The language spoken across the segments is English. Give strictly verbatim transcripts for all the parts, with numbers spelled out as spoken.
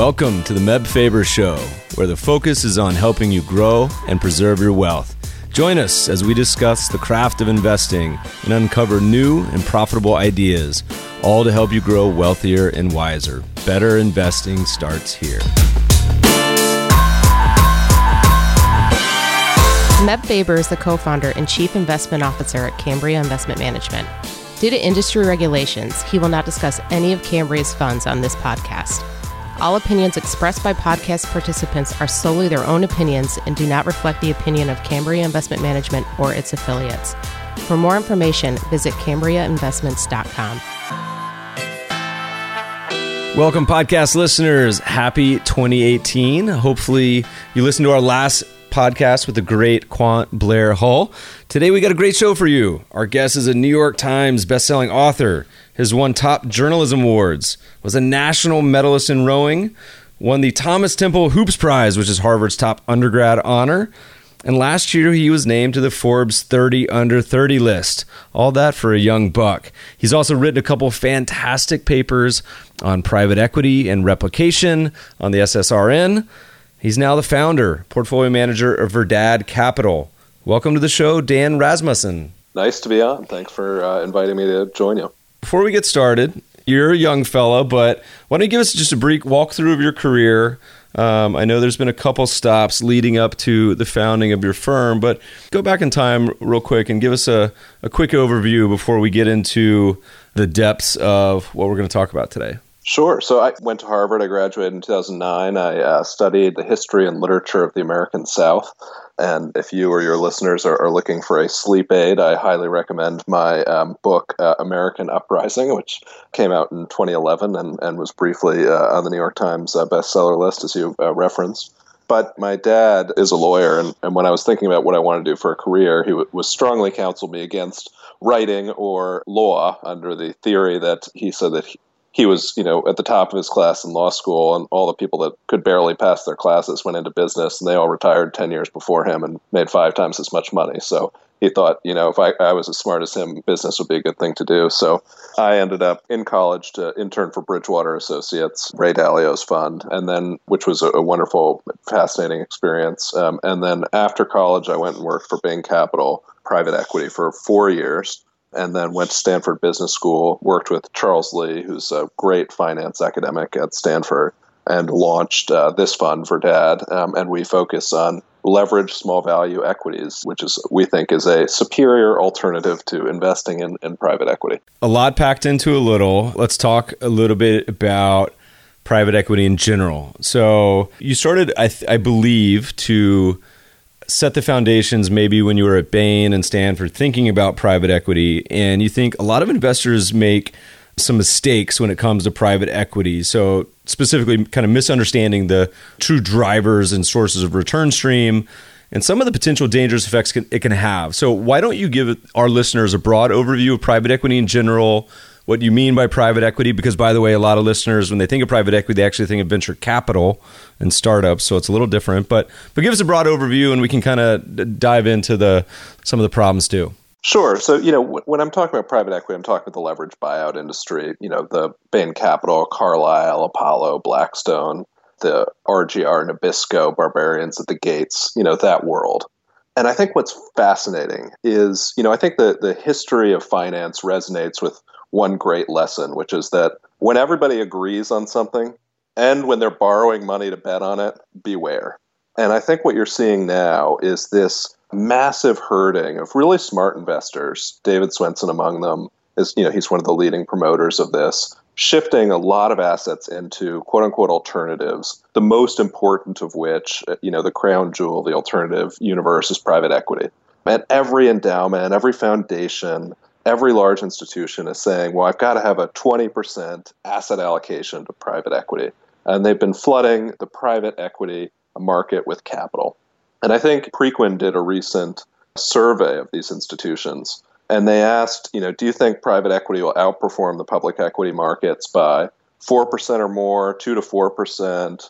Welcome to the Meb Faber Show, where the focus is on helping you grow and preserve your wealth. Join us as we discuss the craft of investing and uncover new and profitable ideas, all to help you grow wealthier and wiser. Better investing starts here. Meb Faber is the co-founder and chief investment officer at Cambria Investment Management. Due to industry regulations, he will not discuss any of Cambria's funds on this podcast. All opinions expressed by podcast participants are solely their own opinions and do not reflect the opinion of Cambria Investment Management or its affiliates. For more information, visit cambria investments dot com. Welcome, podcast listeners. Happy twenty eighteen. Hopefully you listened to our last podcast with the great Quant Blair Hull. Today we got a great show for you. Our guest is a New York Times bestselling author, has won top journalism awards, was a national medalist in rowing, won the Thomas Temple Hoops Prize, which is Harvard's top undergrad honor, and last year he was named to the Forbes thirty under thirty list. All that for a young buck. He's also written a couple fantastic papers on private equity and replication on the S S R N. He's now the founder, portfolio manager of Verdad Capital. Welcome to the show, Dan Rasmussen. Nice to be on. Thanks for uh, inviting me to join you. Before we get started, you're a young fella, but why don't you give us just a brief walkthrough of your career? Um, I know there's been a couple stops leading up to the founding of your firm, but go back in time real quick and give us a, a quick overview before we get into the depths of what we're going to talk about today. Sure. So I went to Harvard. I graduated in two thousand nine. I uh, studied the history and literature of the American South. And if you or your listeners are, are looking for a sleep aid, I highly recommend my um, book, uh, American Uprising, which came out in twenty eleven and, and was briefly uh, on the New York Times uh, bestseller list, as you uh, referenced. But my dad is a lawyer, and, and when I was thinking about what I wanted to do for a career, he w- was strongly counseled me against writing or law under the theory that he said that he, He was, you know, at the top of his class in law school, and all the people that could barely pass their classes went into business, and they all retired ten years before him and made five times as much money. So he thought, you know, if I, I was as smart as him, business would be a good thing to do. So I ended up in college to intern for Bridgewater Associates, Ray Dalio's fund, and then, which was a, a wonderful, fascinating experience. Um, and then after college, I went and worked for Bain Capital, private equity, for four years. And then went to Stanford Business School, worked with Charles Lee, who's a great finance academic at Stanford, and launched uh, this fund, Verdad. Um, and we focus on leveraged small value equities, which is we think is a superior alternative to investing in, in private equity. A lot packed into a little. Let's talk a little bit about private equity in general. So you started, I, th- I believe, to set the foundations maybe when you were at Bain and Stanford thinking about private equity, and you think a lot of investors make some mistakes when it comes to private equity. So specifically kind of misunderstanding the true drivers and sources of return stream and some of the potential dangerous effects it can have. So why don't you give our listeners a broad overview of private equity in general, what you mean by private equity? Because, by the way, a lot of listeners, when they think of private equity, they actually think of venture capital and startups, so it's a little different. But but give us a broad overview, and we can kind of dive into the some of the problems too. Sure. So, you know, w- when I'm talking about private equity, I'm talking about the leveraged buyout industry, you know, the Bain Capital, Carlyle, Apollo, Blackstone, the R G R, Nabisco, Barbarians at the Gates, you know, that world. And I think what's fascinating is, you know, I think the, the history of finance resonates with one great lesson, which is that when everybody agrees on something and when they're borrowing money to bet on it, beware. And I think what you're seeing now is this massive herding of really smart investors, David Swensen among them, is, you know, he's one of the leading promoters of this, shifting a lot of assets into quote unquote alternatives, the most important of which, you know, the crown jewel of the alternative universe is private equity. And every endowment, every foundation, every large institution is saying, well, I've got to have a twenty percent asset allocation to private equity. And they've been flooding the private equity market with capital. And I think Preqin did a recent survey of these institutions. And they asked, you know, do you think private equity will outperform the public equity markets by four percent or more, two to four percent,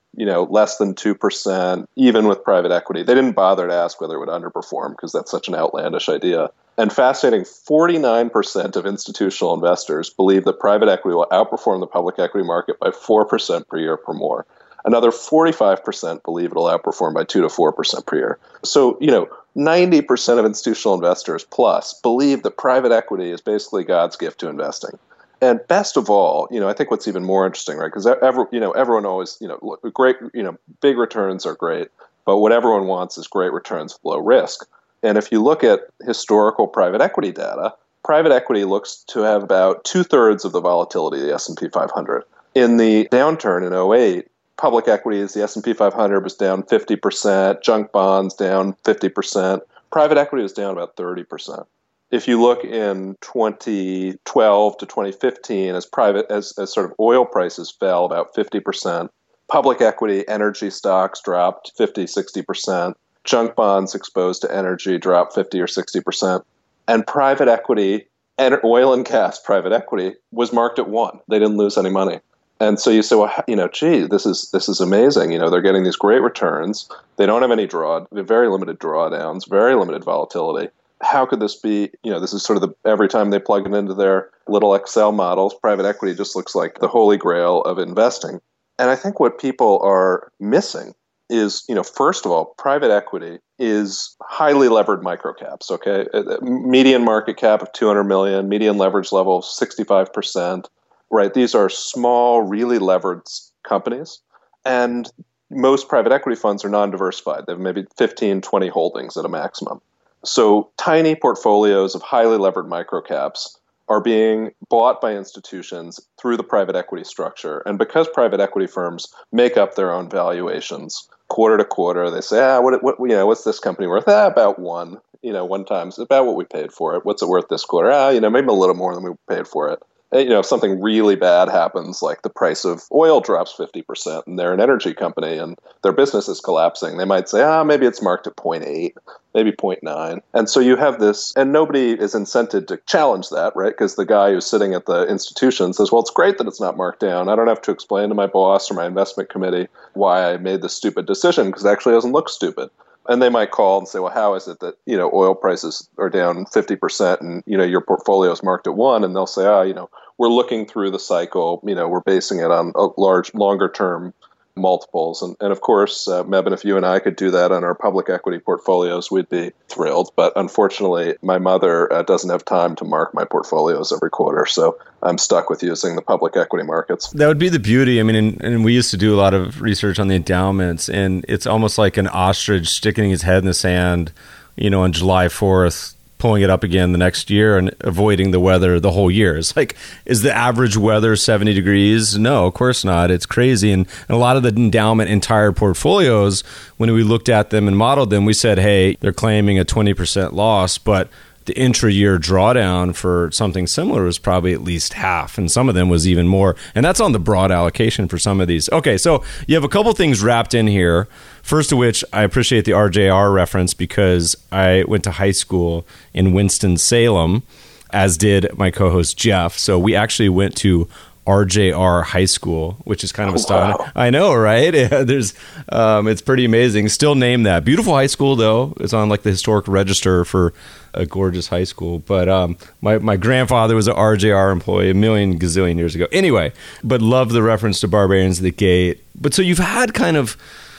you know, less than two percent, even with private equity. They didn't bother to ask whether it would underperform because that's such an outlandish idea. And fascinating, forty-nine percent of institutional investors believe that private equity will outperform the public equity market by four percent per year per more. Another forty-five percent believe it'll outperform by two to four percent per year. So, you know, ninety percent of institutional investors plus believe that private equity is basically God's gift to investing. And best of all, you know, I think what's even more interesting, right? Because every, you know, everyone always, you know, great, you know, big returns are great, but what everyone wants is great returns with low risk. And if you look at historical private equity data, private equity looks to have about two thirds of the volatility of the S and P five hundred. In the downturn in oh eight, public equities, the S and P five hundred was down fifty percent, junk bonds down fifty percent, private equity was down about thirty percent. If you look in twenty twelve to twenty fifteen, as private as, as sort of oil prices fell about fifty percent, public equity, energy stocks dropped fifty, sixty percent, junk bonds exposed to energy dropped fifty or sixty percent, and private equity, and oil and gas private equity was marked at one. They didn't lose any money. And so you say, well, you know, gee, this is this is amazing. You know, they're getting these great returns. They don't have any draw, very limited drawdowns, very limited volatility. How could this be? You know, this is sort of the every time they plug it into their little Excel models, private equity just looks like the holy grail of investing. And I think what people are missing is, you know, first of all, private equity is highly levered microcaps, okay? Median market cap of two hundred million, median leverage level of sixty-five percent, right? These are small, really levered companies. And most private equity funds are non-diversified. They have maybe fifteen, twenty holdings at a maximum. So tiny portfolios of highly levered microcaps are being bought by institutions through the private equity structure. And because private equity firms make up their own valuations quarter to quarter, they say, ah, what, what, you know, what's this company worth? Ah, about one, you know, one times about what we paid for it. What's it worth this quarter? Ah, you know, maybe a little more than we paid for it. You know, if something really bad happens, like the price of oil drops fifty percent and they're an energy company and their business is collapsing, they might say, ah, maybe it's marked at zero point eight, maybe zero point nine. And so you have this, and nobody is incented to challenge that, right? Because the guy who's sitting at the institution says, well, it's great that it's not marked down. I don't have to explain to my boss or my investment committee why I made this stupid decision because it actually doesn't look stupid. And they might call and say, well, how is it that, you know, oil prices are down fifty percent and, you know, your portfolio is marked at one? And they'll say, ah, oh, you know, we're looking through the cycle, you know, we're basing it on a large, longer term multiples. And, and of course, uh, Mebane, if you and I could do that on our public equity portfolios, we'd be thrilled. But unfortunately, my mother uh, doesn't have time to mark my portfolios every quarter. So I'm stuck with using the public equity markets. That would be the beauty. I mean, and, and we used to do a lot of research on the endowments, and it's almost like an ostrich sticking his head in the sand, you know, on July fourth, pulling it up again the next year and avoiding the weather the whole year. It's like, is the average weather seventy degrees? No, of course not. It's crazy. And, and a lot of the endowment entire portfolios, when we looked at them and modeled them, we said, hey, they're claiming a twenty percent loss, but the intra-year drawdown for something similar was probably at least half, and some of them was even more. And that's on the broad allocation for some of these. Okay, so you have a couple things wrapped in here. First of which, I appreciate the R J R reference because I went to high school in Winston-Salem, as did my co-host Jeff. So we actually went to R J R High School, which is kind of oh, astonishing. Wow. I know, right? There's, um, it's pretty amazing. Still named that. Beautiful high school, though. It's on like the historic register for a gorgeous high school. But um, my, my grandfather was an R J R employee a million gazillion years ago. Anyway, but love the reference to Barbarians of the Gate. But so you've had kind of,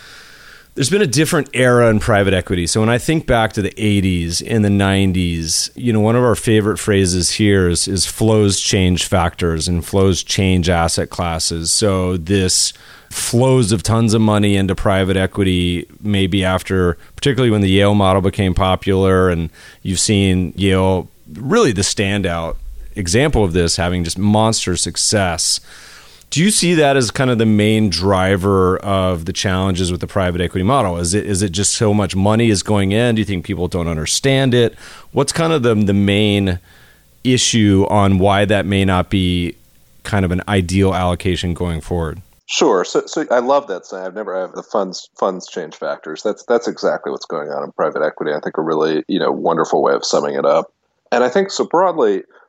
there's been a different era in private equity. So when I think back to the eighties and the nineties, you know, one of our favorite phrases here is, is flows change factors and flows change asset classes. So this flows of tons of money into private equity, maybe after, particularly when the Yale model became popular, and you've seen Yale, really the standout example of this, having just monster success. Do you see that as kind of the main driver of the challenges with the private equity model? Is it is it just so much money is going in? Do you think people don't understand it? What's kind of the the main issue on why that may not be kind of an ideal allocation going forward? Sure. So, so I love that saying. I've never have the funds funds change factors. That's that's exactly what's going on in private equity. I think a really, you know, wonderful way of summing it up. And I think so broadly,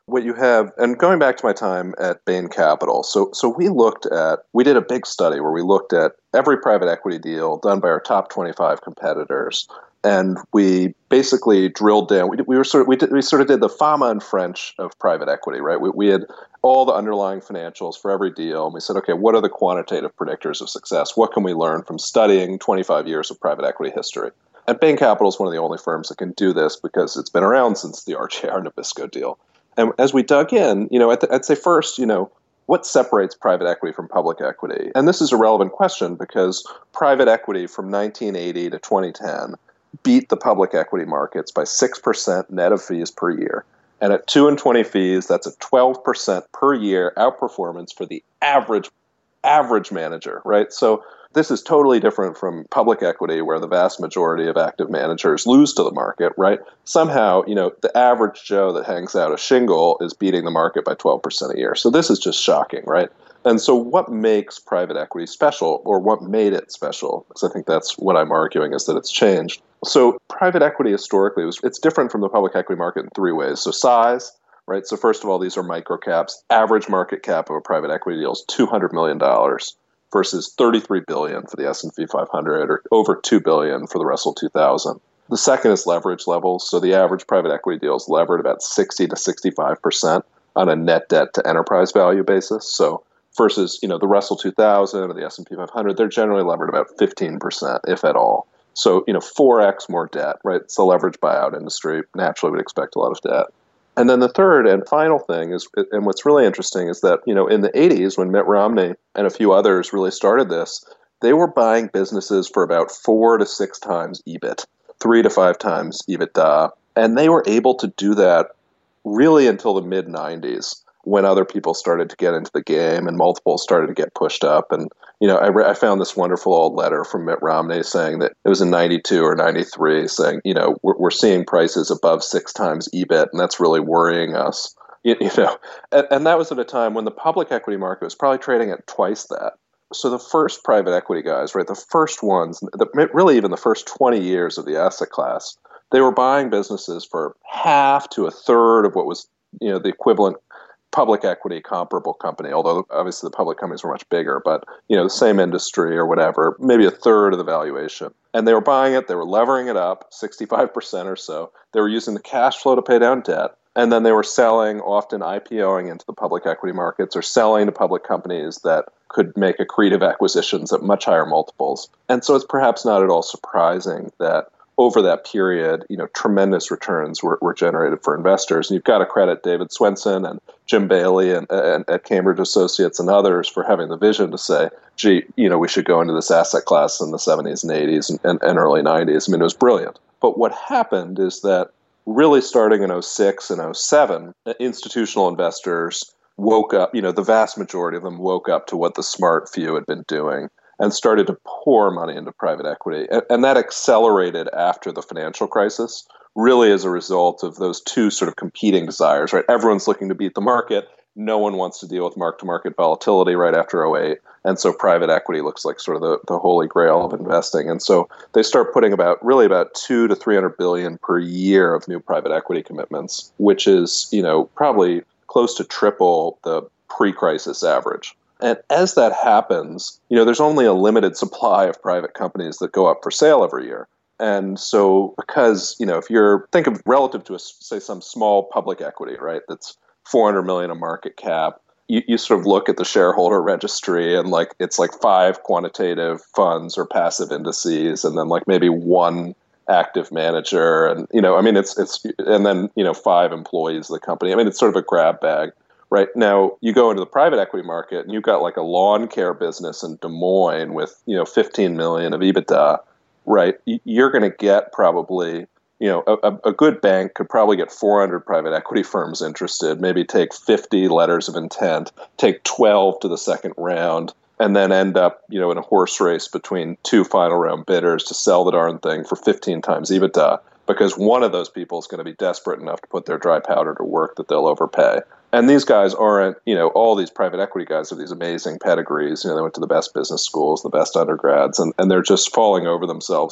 what you have, and going back to my time at Bain Capital, so so we looked at, we did a big study where we looked at every private equity deal done by our top twenty-five competitors, and we basically drilled down. We, we were sort of we did, we sort of did the Fama and French of private equity, right? We, we had all the underlying financials for every deal, and we said, okay, what are the quantitative predictors of success? What can we learn from studying twenty-five years of private equity history? And Bain Capital is one of the only firms that can do this because it's been around since the R J R Nabisco deal. And as we dug in, you know, I'd, I'd say first, you know, what separates private equity from public equity? And this is a relevant question because private equity from nineteen eighty to twenty ten beat the public equity markets by six percent net of fees per year. And at two and twenty fees, that's a twelve percent per year outperformance for the average average manager, right? So this is totally different from public equity, where the vast majority of active managers lose to the market, right? Somehow, you know, the average Joe that hangs out a shingle is beating the market by twelve percent a year. So this is just shocking, right? And so what makes private equity special, or what made it special? Because I think that's what I'm arguing, is that it's changed. So private equity historically, was it's different from the public equity market in three ways. So size, right? So first of all, these are micro caps. Average market cap of a private equity deal is two hundred million dollars. Versus thirty-three billion dollars for the S and P five hundred, or over two billion dollars for the Russell two thousand. The second is leverage levels. So the average private equity deal is levered about sixty to sixty-five percent on a net debt to enterprise value basis. So versus, you know, the Russell two thousand or the S and P five hundred, they're generally levered about fifteen percent, if at all. So, you know, four x more debt, right? It's the leverage buyout industry. Naturally, we'd expect a lot of debt. And then the third and final thing is, and what's really interesting is that, you know, in the eighties, when Mitt Romney and a few others really started this, they were buying businesses for about four to six times E B I T, three to five times EBITDA. And they were able to do that really until the mid nineties, when other people started to get into the game and multiples started to get pushed up. And, you know, I, re- I found this wonderful old letter from Mitt Romney saying that it was in ninety-two or ninety-three, saying, you know, we're, we're seeing prices above six times E B I T, and that's really worrying us. You, you know, and, and that was at a time when the public equity market was probably trading at twice that. So the first private equity guys, right, the first ones, the, really even the first twenty years of the asset class, they were buying businesses for half to a third of what was, you know, the equivalent public equity comparable company, although obviously the public companies were much bigger, but, you know, the same industry or whatever, maybe a third of the valuation. And they were buying it, they were levering it up sixty-five percent or so. They were using the cash flow to pay down debt. And then they were selling, often IPOing into the public equity markets, or selling to public companies that could make accretive acquisitions at much higher multiples. And so it's perhaps not at all surprising that over that period, you know, tremendous returns were, were generated for investors. And you've got to credit David Swensen and Jim Bailey and, and at Cambridge Associates and others for having the vision to say, gee, you know, we should go into this asset class in the seventies and eighties and, and, and early nineties. I mean, it was brilliant. But what happened is that really starting in oh six and oh seven, institutional investors woke up, you know, the vast majority of them woke up to what the smart few had been doing and started to pour money into private equity. And, and that accelerated after the financial crisis, really as a result of those two sort of competing desires, right? Everyone's looking to beat the market. No one wants to deal with mark-to-market volatility right after oh eight. And so private equity looks like sort of the, the holy grail of investing. And so they start putting about really about two to three hundred billion per year of new private equity commitments, which is, you know, probably close to triple the pre-crisis average. And as that happens, you know, there's only a limited supply of private companies that go up for sale every year. And so because, you know, if you're, think of relative to, a, say, some small public equity, right, that's four hundred million a market cap, you, you sort of look at the shareholder registry and like it's like five quantitative funds or passive indices and then like maybe one active manager. And, you know, I mean, it's, it's, and then, you know, five employees of the company. I mean, it's sort of a grab bag. Right now, you go into the private equity market and you've got like a lawn care business in Des Moines with, you know, fifteen million of EBITDA, right? You're going to get probably, you know, a, a good bank could probably get four hundred private equity firms interested, maybe take fifty letters of intent, take twelve to the second round, and then end up, you know, in a horse race between two final round bidders to sell the darn thing for fifteen times EBITDA, because one of those people is going to be desperate enough to put their dry powder to work that they'll overpay. And these guys aren't, you know, all these private equity guys have these amazing pedigrees. You know, they went to the best business schools, the best undergrads, and, and they're just falling over themselves to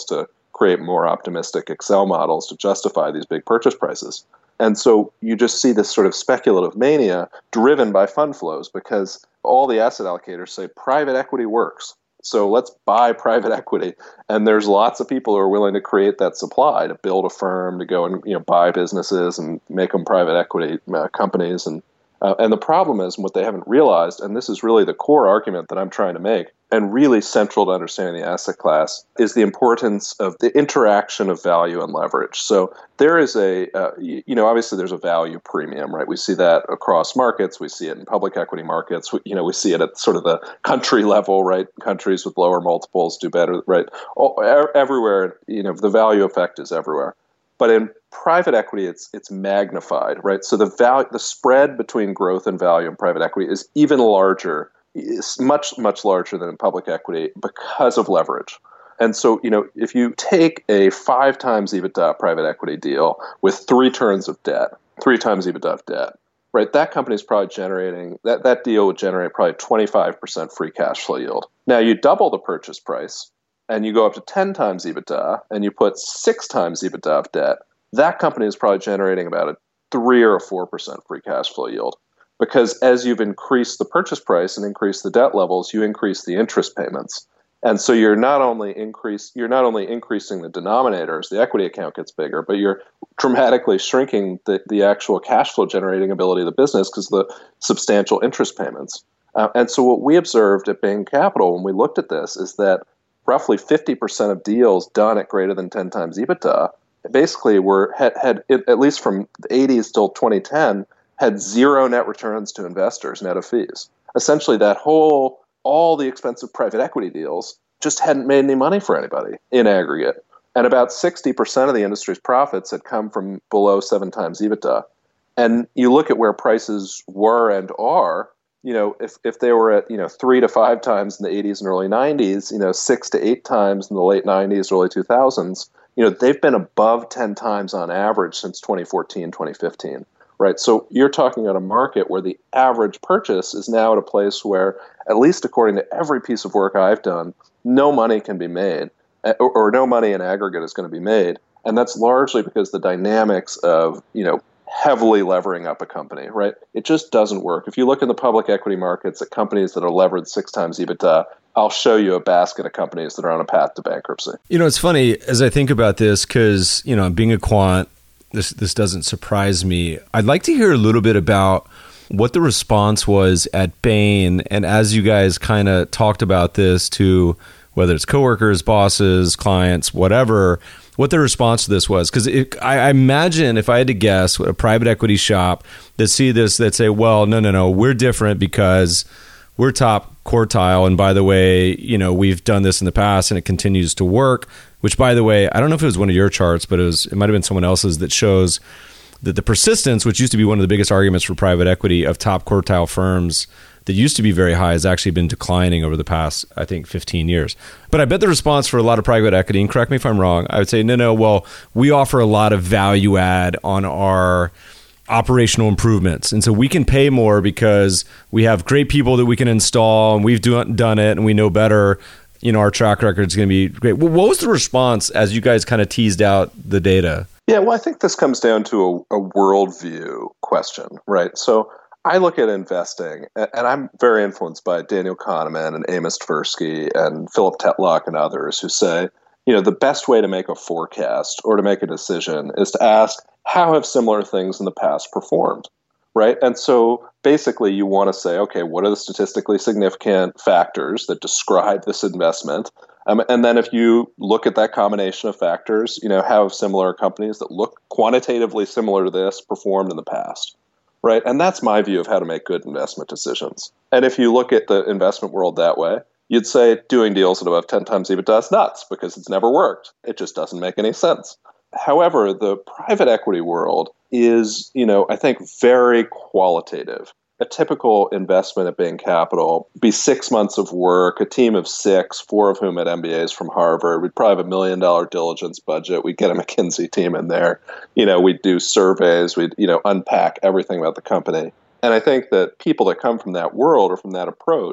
create more optimistic Excel models to justify these big purchase prices. And so you just see this sort of speculative mania driven by fund flows because all the asset allocators say private equity works. So let's buy private equity. And there's lots of people who are willing to create that supply to build a firm, to go and you know buy businesses and make them private equity uh, companies. And uh, and the problem is, what they haven't realized, and this is really the core argument that I'm trying to make, and really central to understanding the asset class, is the importance of the interaction of value and leverage. So there is a, uh, you know, obviously there's a value premium, right? We see that across markets. We see it in public equity markets. We, you know, we see it at sort of the country level, right? Countries with lower multiples do better, right? All, everywhere, you know, the value effect is everywhere. But in private equity, it's it's magnified, right? So the value, the spread between growth and value in private equity is even larger. Is much, much larger than in public equity because of leverage. And so, you know, if you take a five times EBITDA private equity deal with three turns of debt, three times EBITDA of debt, right, that company is probably generating, that, that deal would generate probably twenty-five percent free cash flow yield. Now, you double the purchase price and you go up to ten times EBITDA and you put six times EBITDA of debt, that company is probably generating about a three or a four percent free cash flow yield. Because as you've increased the purchase price and increased the debt levels, you increase the interest payments. And so you're not only increase you're not only increasing the denominators, the equity account gets bigger, but you're dramatically shrinking the, the actual cash flow generating ability of the business because of the substantial interest payments. Uh, and so what we observed at Bain Capital when we looked at this is that roughly fifty percent of deals done at greater than ten times EBITDA basically were had, had at least from the eighties till twenty ten, had zero net returns to investors, net of fees. Essentially, that whole, all the expensive private equity deals just hadn't made any money for anybody in aggregate. And about sixty percent of the industry's profits had come from below seven times EBITDA. And you look at where prices were and are, you know, if, if they were at, you know, three to five times in the eighties and early nineties, you know, six to eight times in the late nineties, early two thousands, you know, they've been above ten times on average since twenty fourteen, twenty fifteen. Right, so you're talking about a market where the average purchase is now at a place where, at least according to every piece of work I've done, no money can be made, or, or no money in aggregate is going to be made, and that's largely because the dynamics of, you know, heavily levering up a company, right? It just doesn't work. If you look in the public equity markets at companies that are levered six times EBITDA, I'll show you a basket of companies that are on a path to bankruptcy. You know, it's funny as I think about this because, you know, being a quant, This this doesn't surprise me. I'd like to hear a little bit about what the response was at Bain, and as you guys kind of talked about this to whether it's coworkers, bosses, clients, whatever, what the response to this was. Because I, I imagine if I had to guess, a private equity shop that see this, that say, well, no, no, no, we're different because we're top quartile. And by the way, you know, we've done this in the past and it continues to work. Which, by the way, I don't know if it was one of your charts, but it was it might have been someone else's that shows that the persistence, which used to be one of the biggest arguments for private equity of top quartile firms that used to be very high, has actually been declining over the past, I think, fifteen years. But I bet the response for a lot of private equity, and correct me if I'm wrong, I would say, no, no, well, we offer a lot of value add on our operational improvements. And so we can pay more because we have great people that we can install and we've do, done it and we know better. You know, our track record is going to be great. Well, what was the response as you guys kind of teased out the data? Yeah, well, I think this comes down to a, a worldview question, right? So I look at investing, and I'm very influenced by Daniel Kahneman and Amos Tversky and Philip Tetlock and others who say, you know, the best way to make a forecast or to make a decision is to ask, how have similar things in the past performed? Right. And so basically you want to say, okay, what are the statistically significant factors that describe this investment? Um, and then if you look at that combination of factors, you know, how have similar companies that look quantitatively similar to this performed in the past? Right. And that's my view of how to make good investment decisions. And if you look at the investment world that way, you'd say doing deals at above ten times EBITDA is nuts because it's never worked. It just doesn't make any sense. However, the private equity world is, you know, I think very qualitative. A typical investment at Bain Capital would be six months of work, a team of six, four of whom had M B As from Harvard. We'd probably have a million dollar diligence budget. We'd get a McKinsey team in there. You know, we'd do surveys. We'd, you know, unpack everything about the company. And I think that people that come from that world or from that approach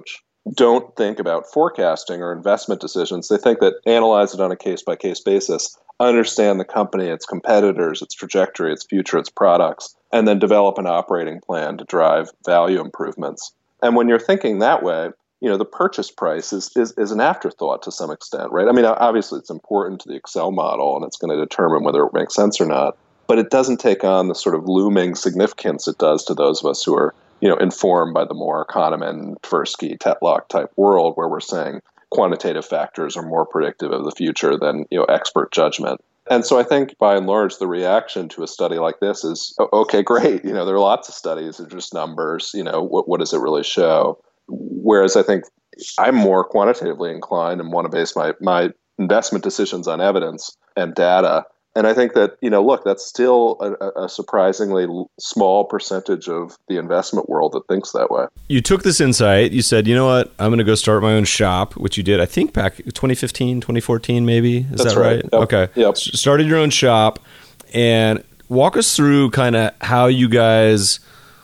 don't think about forecasting or investment decisions. They think that analyze it on a case-by-case basis, understand the company, its competitors, its trajectory, its future, its products, and then develop an operating plan to drive value improvements. And when you're thinking that way, you know, the purchase price is, is, is an afterthought to some extent, right? I mean, obviously it's important to the Excel model and it's going to determine whether it makes sense or not, but it doesn't take on the sort of looming significance it does to those of us who are, you know, informed by the more Kahneman, Tversky, Tetlock type world where we're saying quantitative factors are more predictive of the future than, you know, expert judgment. And so I think by and large, the reaction to a study like this is, okay, great. You know, there are lots of studies, they're just numbers, you know, what, what does it really show? Whereas I think I'm more quantitatively inclined and want to base my, my investment decisions on evidence and data. And I think that, you know, look, that's still a, a surprisingly small percentage of the investment world that thinks that way. You took this insight. You said, you know what, I'm going to go start my own shop, which you did, I think, back twenty fifteen, twenty fourteen, maybe. Is that's that right? right? Yep. Okay. Yep. Started your own shop. And walk us through kind of how you guys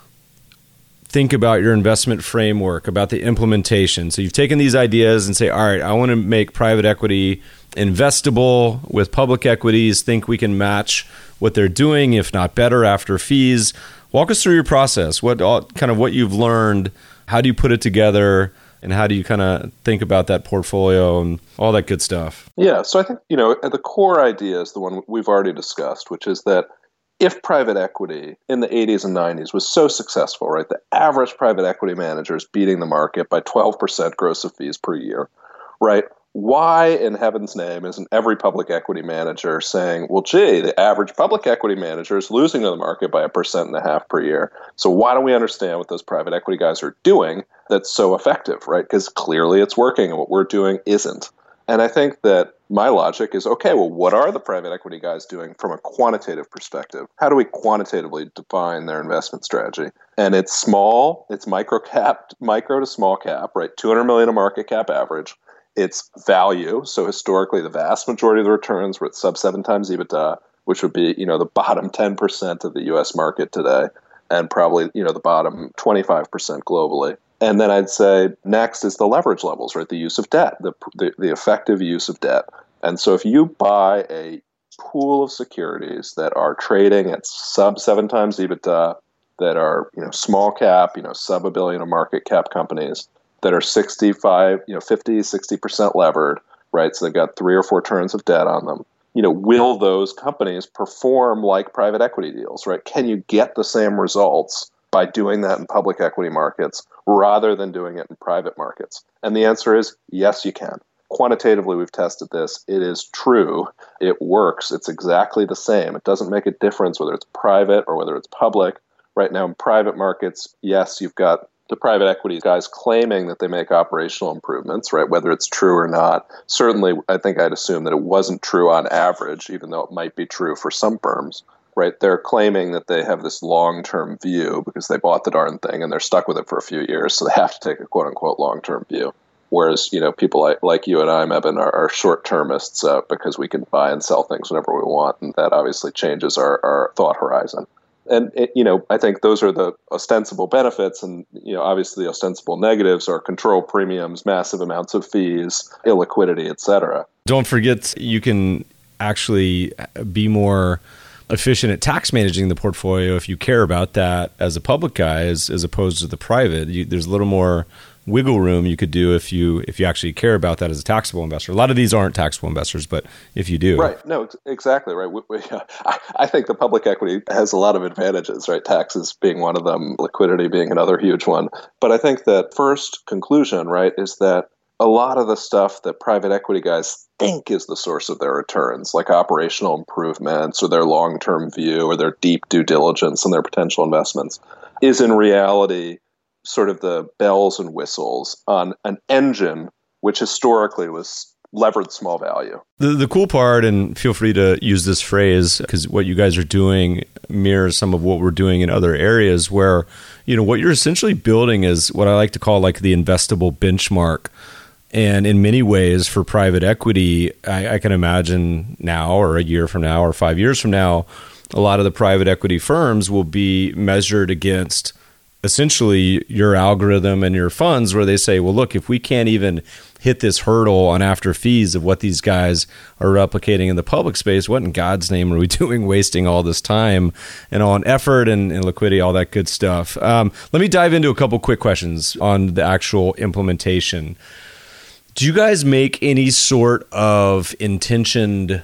think about your investment framework, about the implementation. So you've taken these ideas and say, all right, I want to make private equity investable with public equities, think we can match what they're doing, if not better, after fees. Walk us through your process. What all, kind of what you've learned, how do you put it together, and how do you kind of think about that portfolio and all that good stuff? Yeah, so I think, you know, the core idea is the one we've already discussed, which is that if private equity in the eighties and nineties was so successful, right, the average private equity manager is beating the market by twelve percent gross of fees per year, right? Why in heaven's name isn't every public equity manager saying, well, gee, the average public equity manager is losing to the market by a percent and a half per year. So why don't we understand what those private equity guys are doing that's so effective, right? Because clearly it's working and what we're doing isn't. And I think that my logic is, okay, well, what are the private equity guys doing from a quantitative perspective? How do we quantitatively define their investment strategy? And it's small, it's micro cap, micro to small cap, right? two hundred million a market cap average. It's value. So historically, the vast majority of the returns were at sub seven times EBITDA, which would be, you know, the bottom ten percent of the U S market today, and probably, you know, the bottom twenty-five percent globally. And then I'd say next is the leverage levels, right? The use of debt, the, the the effective use of debt. And so if you buy a pool of securities that are trading at sub seven times EBITDA, that are, you know, small cap, you know, sub a billion of market cap companies, that are sixty-five, you know, fifty, sixty percent levered, right? So they've got three or four turns of debt on them. You know, will those companies perform like private equity deals, right? Can you get the same results by doing that in public equity markets rather than doing it in private markets? And the answer is yes, you can. Quantitatively, we've tested this. It is true. It works. It's exactly the same. It doesn't make a difference whether it's private or whether it's public. Right now in private markets, yes, you've got the private equity guys claiming that they make operational improvements, right? Whether it's true or not. Certainly, I think I'd assume that it wasn't true on average, even though it might be true for some firms, right? They're claiming that they have this long-term view because they bought the darn thing and they're stuck with it for a few years, so they have to take a quote-unquote long-term view. Whereas, you know, people like, like you and I, Mebane, are, are short-termists uh, because we can buy and sell things whenever we want, and that obviously changes our, our thought horizon. And, it, you know, I think those are the ostensible benefits. And, you know, obviously the ostensible negatives are control premiums, massive amounts of fees, illiquidity, et cetera. Don't forget, you can actually be more efficient at tax managing the portfolio if you care about that as a public guy as, as opposed to the private. You, there's a little more wiggle room you could do if you if you actually care about that as a taxable investor. A lot of these aren't taxable investors, but if you do. Right. No, exactly right. We, we, I, I think the public equity has a lot of advantages, right? Taxes being one of them, liquidity being another huge one. But I think that first conclusion, right, is that a lot of the stuff that private equity guys think is the source of their returns, like operational improvements or their long-term view or their deep due diligence and their potential investments, is in reality sort of the bells and whistles on an engine which historically was levered small value. The the cool part, and feel free to use this phrase because what you guys are doing mirrors some of what we're doing in other areas where, you know, what you're essentially building is what I like to call like the investable benchmark. And in many ways for private equity, I, I can imagine now or a year from now or five years from now, a lot of the private equity firms will be measured against essentially your algorithm and your funds where they say, well, look, if we can't even hit this hurdle on after fees of what these guys are replicating in the public space, what in God's name are we doing wasting all this time and all effort and, and liquidity, all that good stuff? Um, let me dive into a couple quick questions on the actual implementation. Do you guys make any sort of intentioned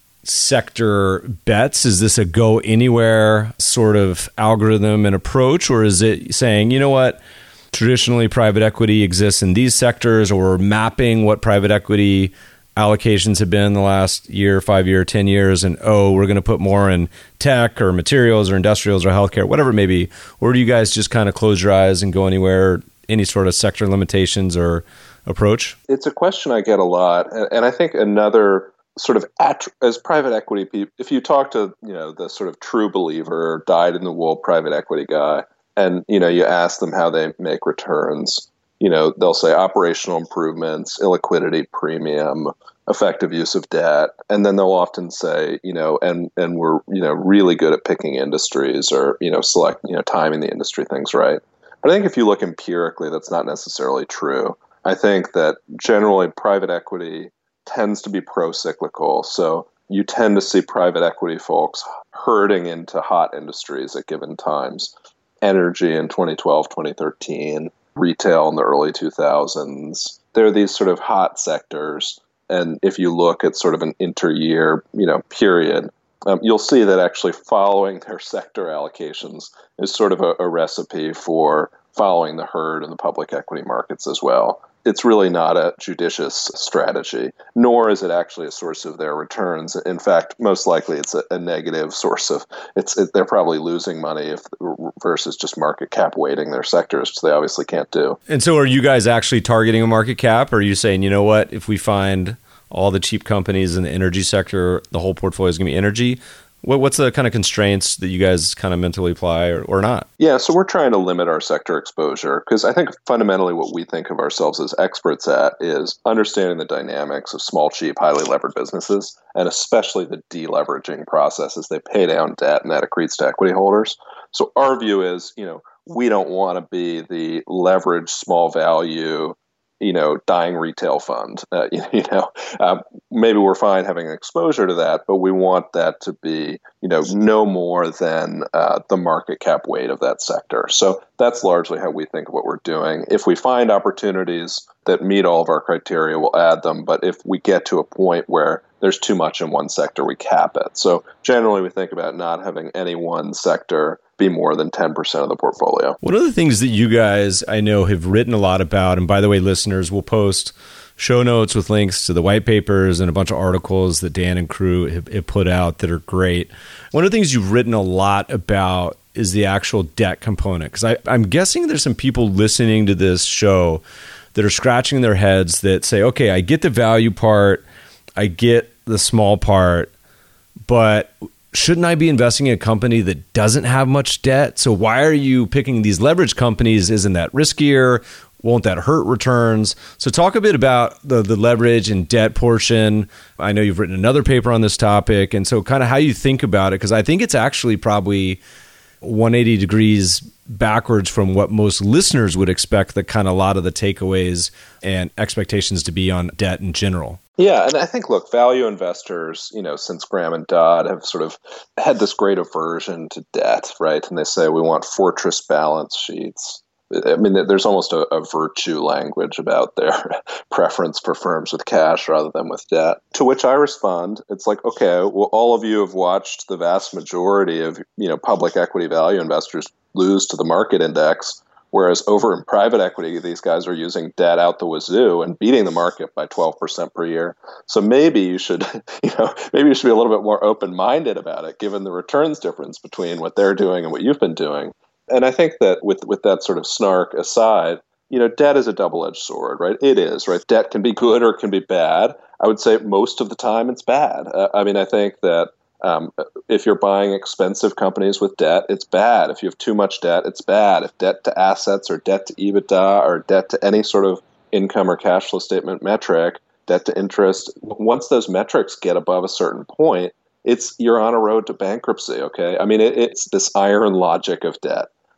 sector bets? Is this a go anywhere sort of algorithm and approach, or is it saying, you know what, traditionally private equity exists in these sectors, or we're mapping what private equity allocations have been in the last year, five year, ten years, and oh, we're going to put more in tech or materials or industrials or healthcare, whatever it may be? Or do you guys just kind of close your eyes and go anywhere, any sort of sector limitations or approach? It's a question I get a lot. And I think another sort of, at, as private equity people, if you talk to, you know, the sort of true believer, dyed in the wool private equity guy, and, you know, you ask them how they make returns, you know, they'll say operational improvements, illiquidity premium, effective use of debt. And then they'll often say, you know, and, and we're, you know, really good at picking industries or, you know, select, you know, timing the industry things right. But I think if you look empirically, that's not necessarily true. I think that generally private equity tends to be pro-cyclical. So you tend to see private equity folks herding into hot industries at given times. Energy in twenty twelve, twenty thirteen, retail in the early two thousands. They're these sort of hot sectors. And if you look at sort of an inter-year, you know, period, um, you'll see that actually following their sector allocations is sort of a, a recipe for following the herd in the public equity markets as well. It's really not a judicious strategy, nor is it actually a source of their returns. In fact, most likely it's a, a negative source of, it's it, they're probably losing money if versus just market cap weighting their sectors, which they obviously can't do. And so are you guys actually targeting a market cap? Or are you saying, you know what, if we find all the cheap companies in the energy sector, the whole portfolio is going to be energy? What, what's the kind of constraints that you guys kind of mentally apply or, or not? Yeah, so we're trying to limit our sector exposure because I think fundamentally what we think of ourselves as experts at is understanding the dynamics of small, cheap, highly levered businesses, and especially the deleveraging process as they pay down debt and that accretes to equity holders. So our view is, you know, we don't want to be the leveraged small value, you know, dying retail fund. Uh, you, you know, uh, maybe we're fine having exposure to that, but we want that to be, you know, no more than uh, the market cap weight of that sector. So that's largely how we think of what we're doing. If we find opportunities that meet all of our criteria, we'll add them. But if we get to a point where there's too much in one sector, we cap it. So generally, we think about not having any one sector be more than ten percent of the portfolio. One of the things that you guys, I know, have written a lot about, and by the way, listeners, we'll post show notes with links to the white papers and a bunch of articles that Dan and crew have, have put out that are great. One of the things you've written a lot about is the actual debt component, because I'm guessing there's some people listening to this show that are scratching their heads that say, okay, I get the value part, I get the small part, but shouldn't I be investing in a company that doesn't have much debt? So why are you picking these leverage companies? Isn't that riskier? Won't that hurt returns? So talk a bit about the, the leverage and debt portion. I know you've written another paper on this topic. And so kind of how you think about it, because I think it's actually probably one hundred eighty degrees backwards from what most listeners would expect, the kind of a lot of the takeaways and expectations to be on debt in general. Yeah, and I think, look, value investors, you know, since Graham and Dodd have sort of had this great aversion to debt, right? And they say we want fortress balance sheets. I mean, there's almost a, a virtue language about their preference for firms with cash rather than with debt. To which I respond, it's like, okay, well, all of you have watched the vast majority of, you know, public equity value investors lose to the market index, whereas over in private equity, these guys are using debt out the wazoo and beating the market by twelve percent per year. So maybe you should, you know, maybe you should be a little bit more open-minded about it, given the returns difference between what they're doing and what you've been doing. And I think that with, with that sort of snark aside, you know, debt is a double-edged sword, right? It is, right? Debt can be good or it can be bad. I would say most of the time it's bad. Uh, I mean, I think that um, if you're buying expensive companies with debt, it's bad. If you have too much debt, it's bad. If debt to assets or debt to EBITDA or debt to any sort of income or cash flow statement metric, debt to interest, once those metrics get above a certain point, it's you're on a road to bankruptcy, okay? I mean, it, it's this iron logic of debt.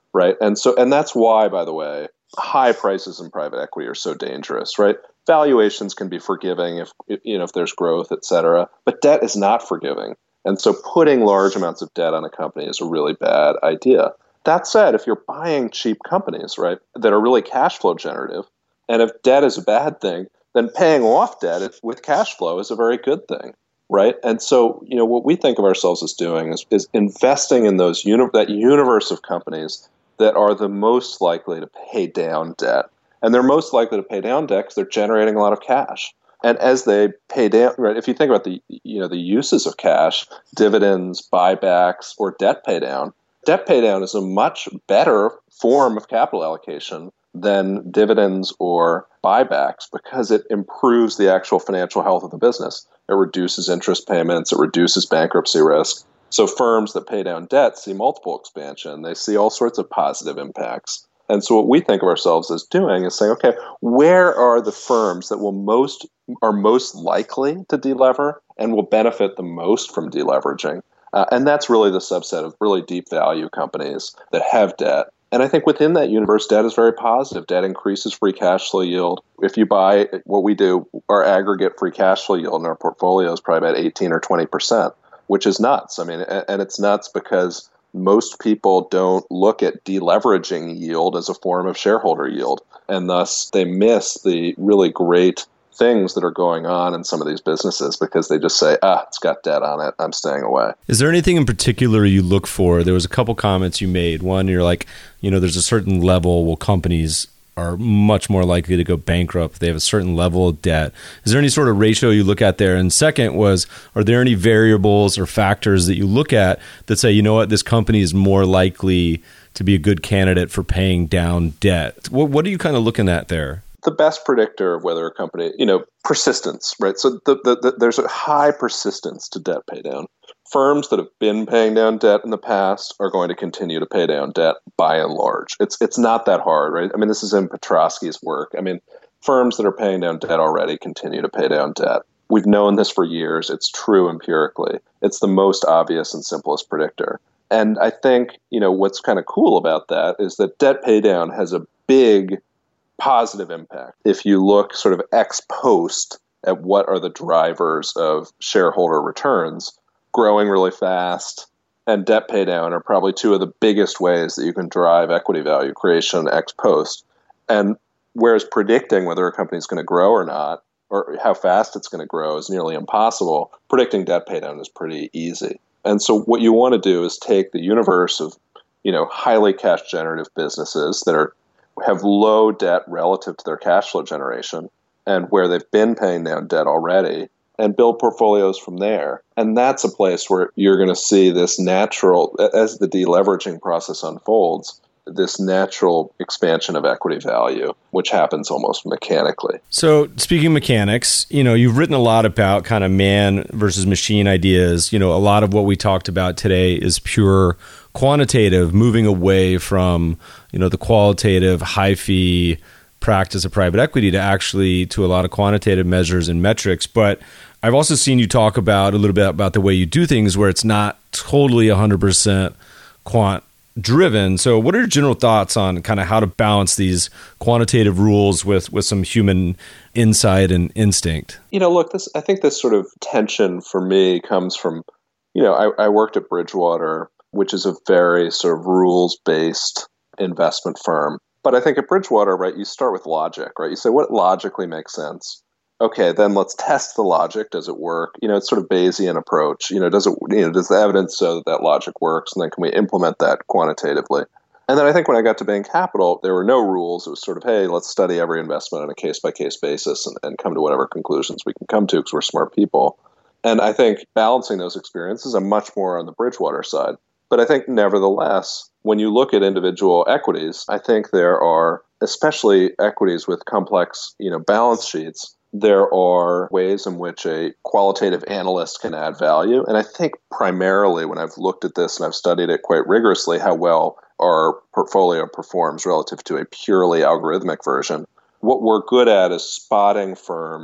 right? And so, and that's why, by the way, high prices in private equity are so dangerous, right? Valuations can be forgiving if, you know, if there's growth, et cetera, but debt is not forgiving. And so putting large amounts of debt on a company is a really bad idea. That said, if you're buying cheap companies, right, that are really cash flow generative, and if debt is a bad thing, then paying off debt with cash flow is a very good thing, right? And so, you know, what we think of ourselves as doing is, is investing in those uni- that universe of companies that are the most likely to pay down debt. And they're most likely to pay down debt because they're generating a lot of cash. And as they pay down, right, if you think about the, you know, the uses of cash, dividends, buybacks, or debt pay down, debt pay down is a much better form of capital allocation than dividends or buybacks because it improves the actual financial health of the business. It reduces interest payments. It reduces bankruptcy risk. So firms that pay down debt see multiple expansion. They see all sorts of positive impacts. And so what we think of ourselves as doing is saying, okay, where are the firms that will most are most likely to delever and will benefit the most from deleveraging? Uh, and that's really the subset of really deep value companies that have debt. And I think within that universe, debt is very positive. Debt increases free cash flow yield. If you buy what we do, our aggregate free cash flow yield in our portfolio is probably about eighteen or twenty percent, which is nuts. I mean, and it's nuts because most people don't look at deleveraging yield as a form of shareholder yield. And thus they miss the really great things that are going on in some of these businesses because they just say, ah, it's got debt on it, I'm staying away. Is there anything in particular you look for? There was a couple comments you made. One, you're like, you know, there's a certain level where companies are much more likely to go bankrupt. They have a certain level of debt. Is there any sort of ratio you look at there? And second was, are there any variables or factors that you look at that say, you know what, this company is more likely to be a good candidate for paying down debt? What, what are you kind of looking at there? The best predictor of whether a company, you know, persistence, right? So the, the, the, there's a high persistence to debt pay down. Firms that have been paying down debt in the past are going to continue to pay down debt by and large. It's it's not that hard, right? I mean, this is in Petrosky's work. I mean, firms that are paying down debt already continue to pay down debt. We've known this for years. It's true empirically. It's the most obvious and simplest predictor. And I think, you know, what's kind of cool about that is that debt pay down has a big positive impact. If you look sort of ex post at what are the drivers of shareholder returns, growing really fast and debt pay down are probably two of the biggest ways that you can drive equity value creation ex post. And whereas predicting whether a company is going to grow or not, or how fast it's going to grow is nearly impossible, predicting debt pay down is pretty easy. And so what you want to do is take the universe of, you know, highly cash generative businesses that are have low debt relative to their cash flow generation and where they've been paying down debt already and build portfolios from there. And that's a place where you're going to see this natural, as the deleveraging process unfolds, this natural expansion of equity value, which happens almost mechanically. So speaking of mechanics, you know, you've written a lot about kind of man versus machine ideas. You know, a lot of what we talked about today is pure quantitative, moving away from, you know, the qualitative high fee practice of private equity to actually to a lot of quantitative measures and metrics. But I've also seen you talk about a little bit about the way you do things where it's not totally one hundred percent quant driven. So what are your general thoughts on kind of how to balance these quantitative rules with, with some human insight and instinct? You know, look, this I think this sort of tension for me comes from, you know, I, I worked at Bridgewater, which is a very sort of rules-based investment firm. But I think at Bridgewater, right, you start with logic, right? You say, what logically makes sense? Okay, then let's test the logic. Does it work? You know, it's sort of Bayesian approach. You know, does it, you know, does the evidence show that that logic works? And then can we implement that quantitatively? And then I think when I got to Bain Capital, there were no rules. It was sort of, hey, let's study every investment on a case-by-case basis and, and come to whatever conclusions we can come to because we're smart people. And I think balancing those experiences, I'm much more on the Bridgewater side. But I think nevertheless, when you look at individual equities, I think there are, especially equities with complex, you know, balance sheets, there are ways in which a qualitative analyst can add value. And I think primarily when I've looked at this and I've studied it quite rigorously, how well our portfolio performs relative to a purely algorithmic version, what we're good at is spotting firms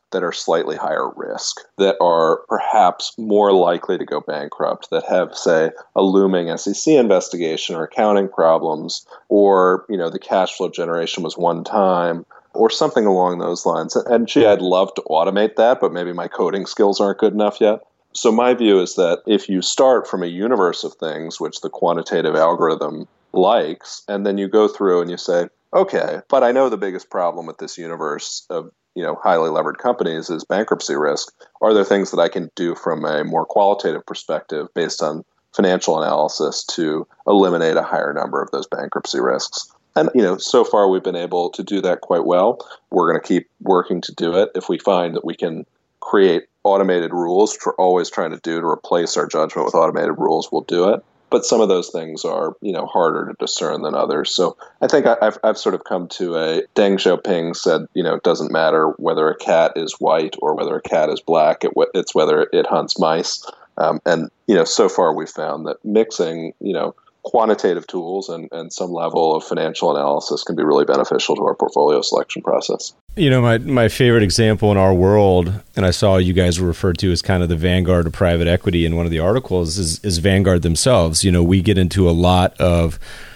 that are slightly higher risk, that are perhaps more likely to go bankrupt, that have, say, a looming S E C investigation or accounting problems, or, you know, the cash flow generation was one time, or something along those lines. And gee, I'd love to automate that, but maybe my coding skills aren't good enough yet. So my view is that if you start from a universe of things which the quantitative algorithm likes, and then you go through and you say, okay, but I know the biggest problem with this universe of, you know, highly levered companies is bankruptcy risk. Are there things that I can do from a more qualitative perspective based on financial analysis to eliminate a higher number of those bankruptcy risks? And, you know, so far we've been able to do that quite well. We're going to keep working to do it. If we find that we can create automated rules, we're always trying to do to replace our judgment with automated rules, we'll do it. But some of those things are, you know, harder to discern than others. So I think I've I've sort of come to a Deng Xiaoping said, you know, it doesn't matter whether a cat is white or whether a cat is black. It, it's whether it hunts mice. Um, and, you know, so far we've found that mixing, you know, quantitative tools and, and some level of financial analysis can be really beneficial to our portfolio selection process. You know, my, my favorite example in our world, and I saw you guys were referred to as kind of the vanguard of private equity in one of the articles, is, is Vanguard themselves. You know, we get into a lot of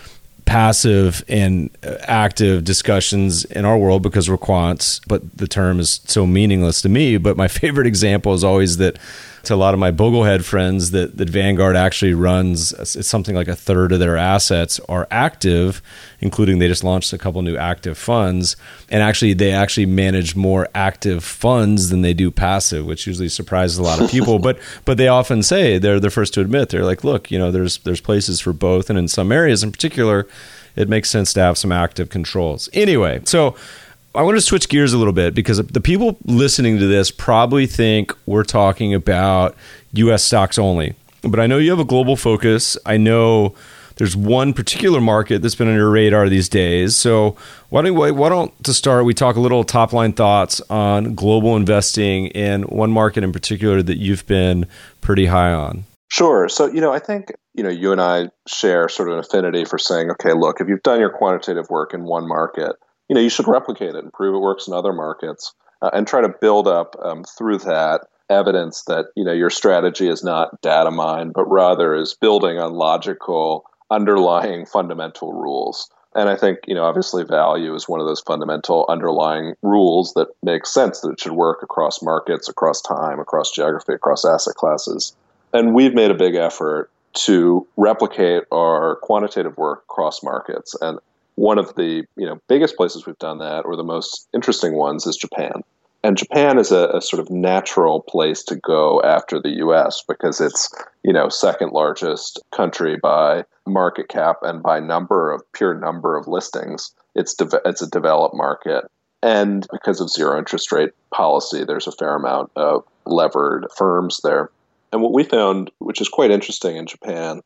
passive and active discussions in our world because we're quants, but the term is so meaningless to me. But my favorite example is always that to a lot of my Boglehead friends that, that Vanguard actually runs, it's something like a third of their assets are active, including they just launched a couple new active funds. And actually, they actually manage more active funds than they do passive, which usually surprises a lot of people. but but they often say, they're the first to admit, they're like, look, you know, there's there's places for both. And in some areas in particular, it makes sense to have some active controls. Anyway, so I want to switch gears a little bit because the people listening to this probably think we're talking about U S stocks only. But I know you have a global focus. I know there's one particular market that's been on your radar these days. So why don't, why don't to start, we talk a little top line thoughts on global investing in one market in particular that you've been pretty high on. Sure. So, you know, I think, you know, you and I share sort of an affinity for saying, okay, look, if you've done your quantitative work in one market, you know, you should replicate it and prove it works in other markets uh, and try to build up um, through that evidence that, you know, your strategy is not data mined, but rather is building on logical underlying fundamental rules. And I think, you know, obviously value is one of those fundamental underlying rules that makes sense that it should work across markets, across time, across geography, across asset classes. And we've made a big effort to replicate our quantitative work across markets. And one of the, you know, biggest places we've done that, or the most interesting ones, is Japan. And Japan is a, a sort of natural place to go after the U S because it's, you know, second largest country by market cap and by number of pure number of listings. It's de- it's a developed market. And because of zero interest rate policy, there's a fair amount of levered firms there. And what we found, which is quite interesting in Japan,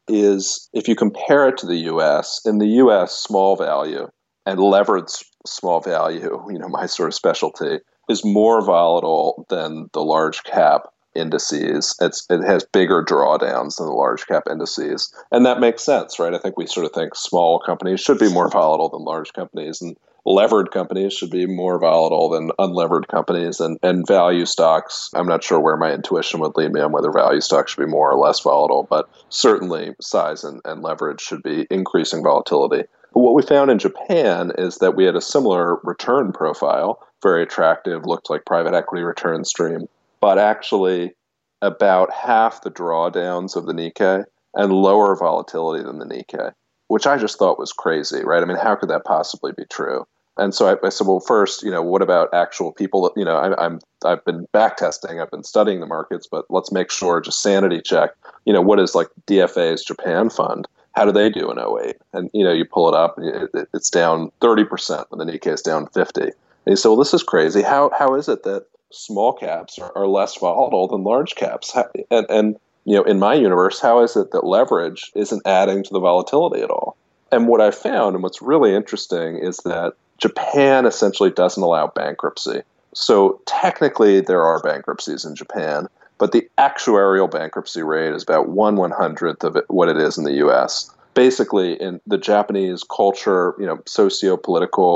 is if you compare it to the U S, in the U S, small value and levered small value, you know, my sort of specialty, is more volatile than the large cap indices. It's, it has bigger drawdowns than the large cap indices. And that makes sense, right? I think we sort of think small companies should be more volatile than large companies, and levered companies should be more volatile than unlevered companies, and, and value stocks. I'm not sure where my intuition would lead me on whether value stocks should be more or less volatile, but certainly size and, and leverage should be increasing volatility. But what we found in Japan is that we had a similar return profile, very attractive, looked like private equity return stream, but actually about half the drawdowns of the Nikkei and lower volatility than the Nikkei, which I just thought was crazy, right? I mean, how could that possibly be true? And so I, I said, well, first, you know, what about actual people that, you know, I, I'm, I've been back testing, I've been studying the markets, but let's make sure, just sanity check, you know, what is like D F A's Japan fund? How do they do in oh eight? And, you know, you pull it up and it, it's down thirty percent when the Nikkei is down fifty. And you say, well, this is crazy. How How is it that small caps are, are less volatile than large caps? How, and, and, you know, in my universe, how is it that leverage isn't adding to the volatility at all? And what I found, and what's really interesting, is that Japan essentially doesn't allow bankruptcy. So technically there are bankruptcies in Japan, but the actuarial bankruptcy rate is about one one hundredth of it, what it is in the U S. Basically, in the Japanese culture, you know, socio-political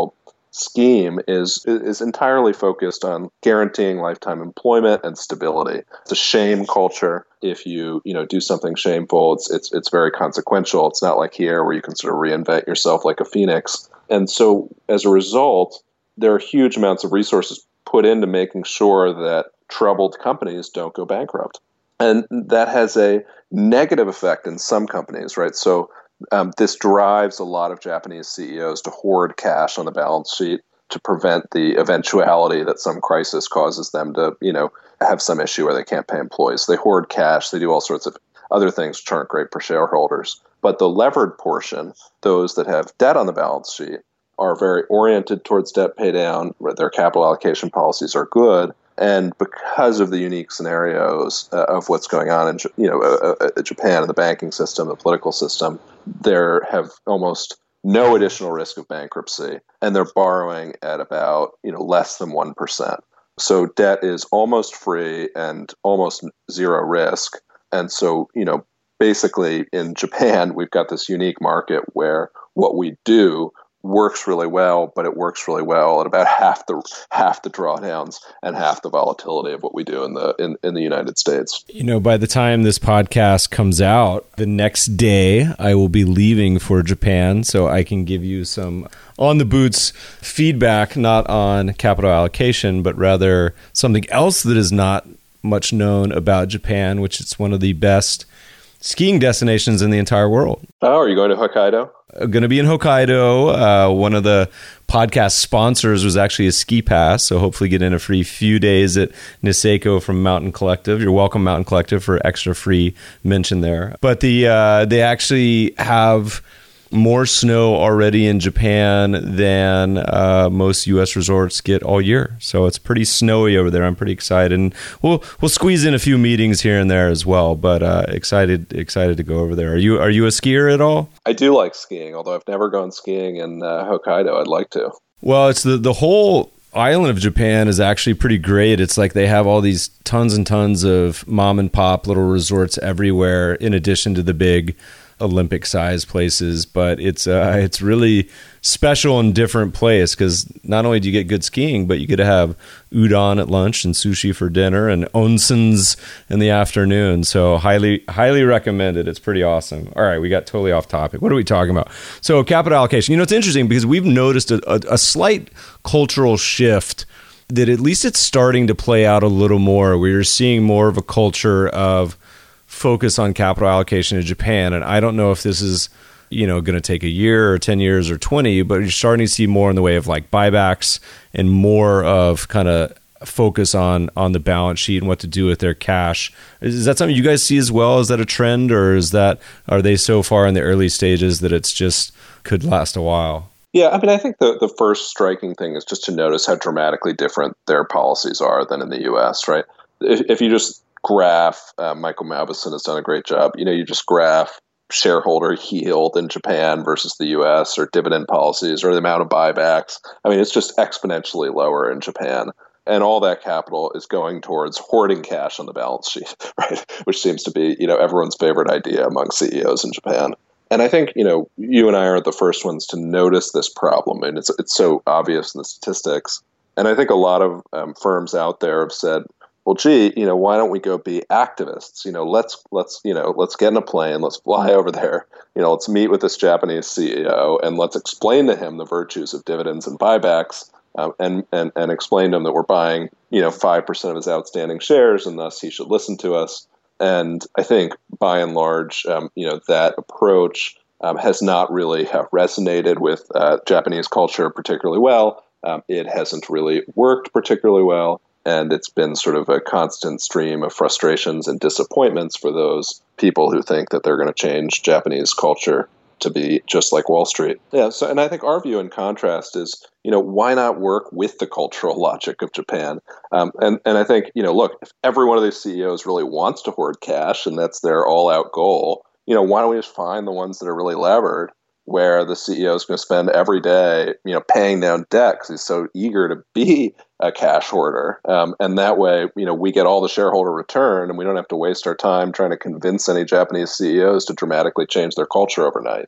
scheme is is entirely focused on guaranteeing lifetime employment and stability. It's a shame culture. If you you know do something shameful, it's it's it's very consequential. It's not like here where you can sort of reinvent yourself like a phoenix. And so as a result, there are huge amounts of resources put into making sure that troubled companies don't go bankrupt. And that has a negative effect in some companies, right? So um, this drives a lot of Japanese C E Os to hoard cash on the balance sheet to prevent the eventuality that some crisis causes them to, you know, have some issue where they can't pay employees. They hoard cash. They do all sorts of other things which aren't great for shareholders. But the levered portion, those that have debt on the balance sheet, are very oriented towards debt pay down. Their capital allocation policies are good. And because of the unique scenarios uh, of what's going on in you know uh, uh, Japan, the banking system, the political system, there have almost no additional risk of bankruptcy, and they're borrowing at about you know less than one percent. So debt is almost free and almost zero risk. And so you know basically in Japan, we've got this unique market where what we do works really well, but it works really well at about half the half the drawdowns and half the volatility of what we do in the in, in the United States. You know, by the time this podcast comes out, the next day I will be leaving for Japan, so I can give you some on the boots feedback, not on capital allocation, but rather something else that is not much known about Japan, which is one of the best skiing destinations in the entire world. Oh, are you going to Hokkaido? I'm going to be in Hokkaido. Uh, one of the podcast sponsors was actually a ski pass, so hopefully get in a free few days at Niseko from Mountain Collective. You're welcome, Mountain Collective, for extra free mention there. But the uh, they actually have more snow already in Japan than uh, most U S resorts get all year. So it's pretty snowy over there. I'm pretty excited. And we'll we'll squeeze in a few meetings here and there as well, but uh, excited excited to go over there. Are you are you a skier at all? I do like skiing, although I've never gone skiing in uh, Hokkaido. I'd like to. Well, it's the the whole island of Japan is actually pretty great. It's like they have all these tons and tons of mom and pop little resorts everywhere in addition to the big Olympic size places, but it's uh, it's really special and different place because not only do you get good skiing, but you get to have udon at lunch and sushi for dinner and onsens in the afternoon. So highly highly recommended. It's pretty awesome. All right, we got totally off topic. What are we talking about? So capital allocation. You know, it's interesting because we've noticed a, a, a slight cultural shift that at least it's starting to play out a little more, where you're seeing more of a culture of focus on capital allocation in Japan. And I don't know if this is, you know, going to take a year or ten years or twenty, but you're starting to see more in the way of like buybacks and more of kind of focus on, on the balance sheet and what to do with their cash. Is, is that something you guys see as well? Is that a trend, or is that, are they so far in the early stages that it's just could last a while? Yeah, I mean, I think the, the first striking thing is just to notice how dramatically different their policies are than in the U S, right? If, if you just graph, uh, Michael Mauboussin has done a great job. You know, you just graph shareholder yield in Japan versus the U S, or dividend policies, or the amount of buybacks. I mean, it's just exponentially lower in Japan. And all that capital is going towards hoarding cash on the balance sheet, right? Which seems to be, you know, everyone's favorite idea among C E Os in Japan. And I think, you know, you and I aren't the first ones to notice this problem. And it's it's so obvious in the statistics. And I think a lot of um, firms out there have said, well, gee, you know, why don't we go be activists? You know, let's let's you know, let's get in a plane, let's fly over there. You know, let's meet with this Japanese C E O and let's explain to him the virtues of dividends and buybacks, um, and and and explain to him that we're buying, you know, five percent of his outstanding shares, and thus he should listen to us. And I think, by and large, um, you know, that approach um, has not really have resonated with uh, Japanese culture particularly well. Um, it hasn't really worked particularly well. And it's been sort of a constant stream of frustrations and disappointments for those people who think that they're going to change Japanese culture to be just like Wall Street. Yeah. So, and I think our view in contrast is, you know, why not work with the cultural logic of Japan? Um, and, and I think, you know, look, if every one of these C E Os really wants to hoard cash and that's their all out goal, you know, why don't we just find the ones that are really levered, where the C E O is going to spend every day, you know, paying down debt because he's so eager to be a cash hoarder. Um, and that way, you know, we get all the shareholder return and we don't have to waste our time trying to convince any Japanese C E Os to dramatically change their culture overnight.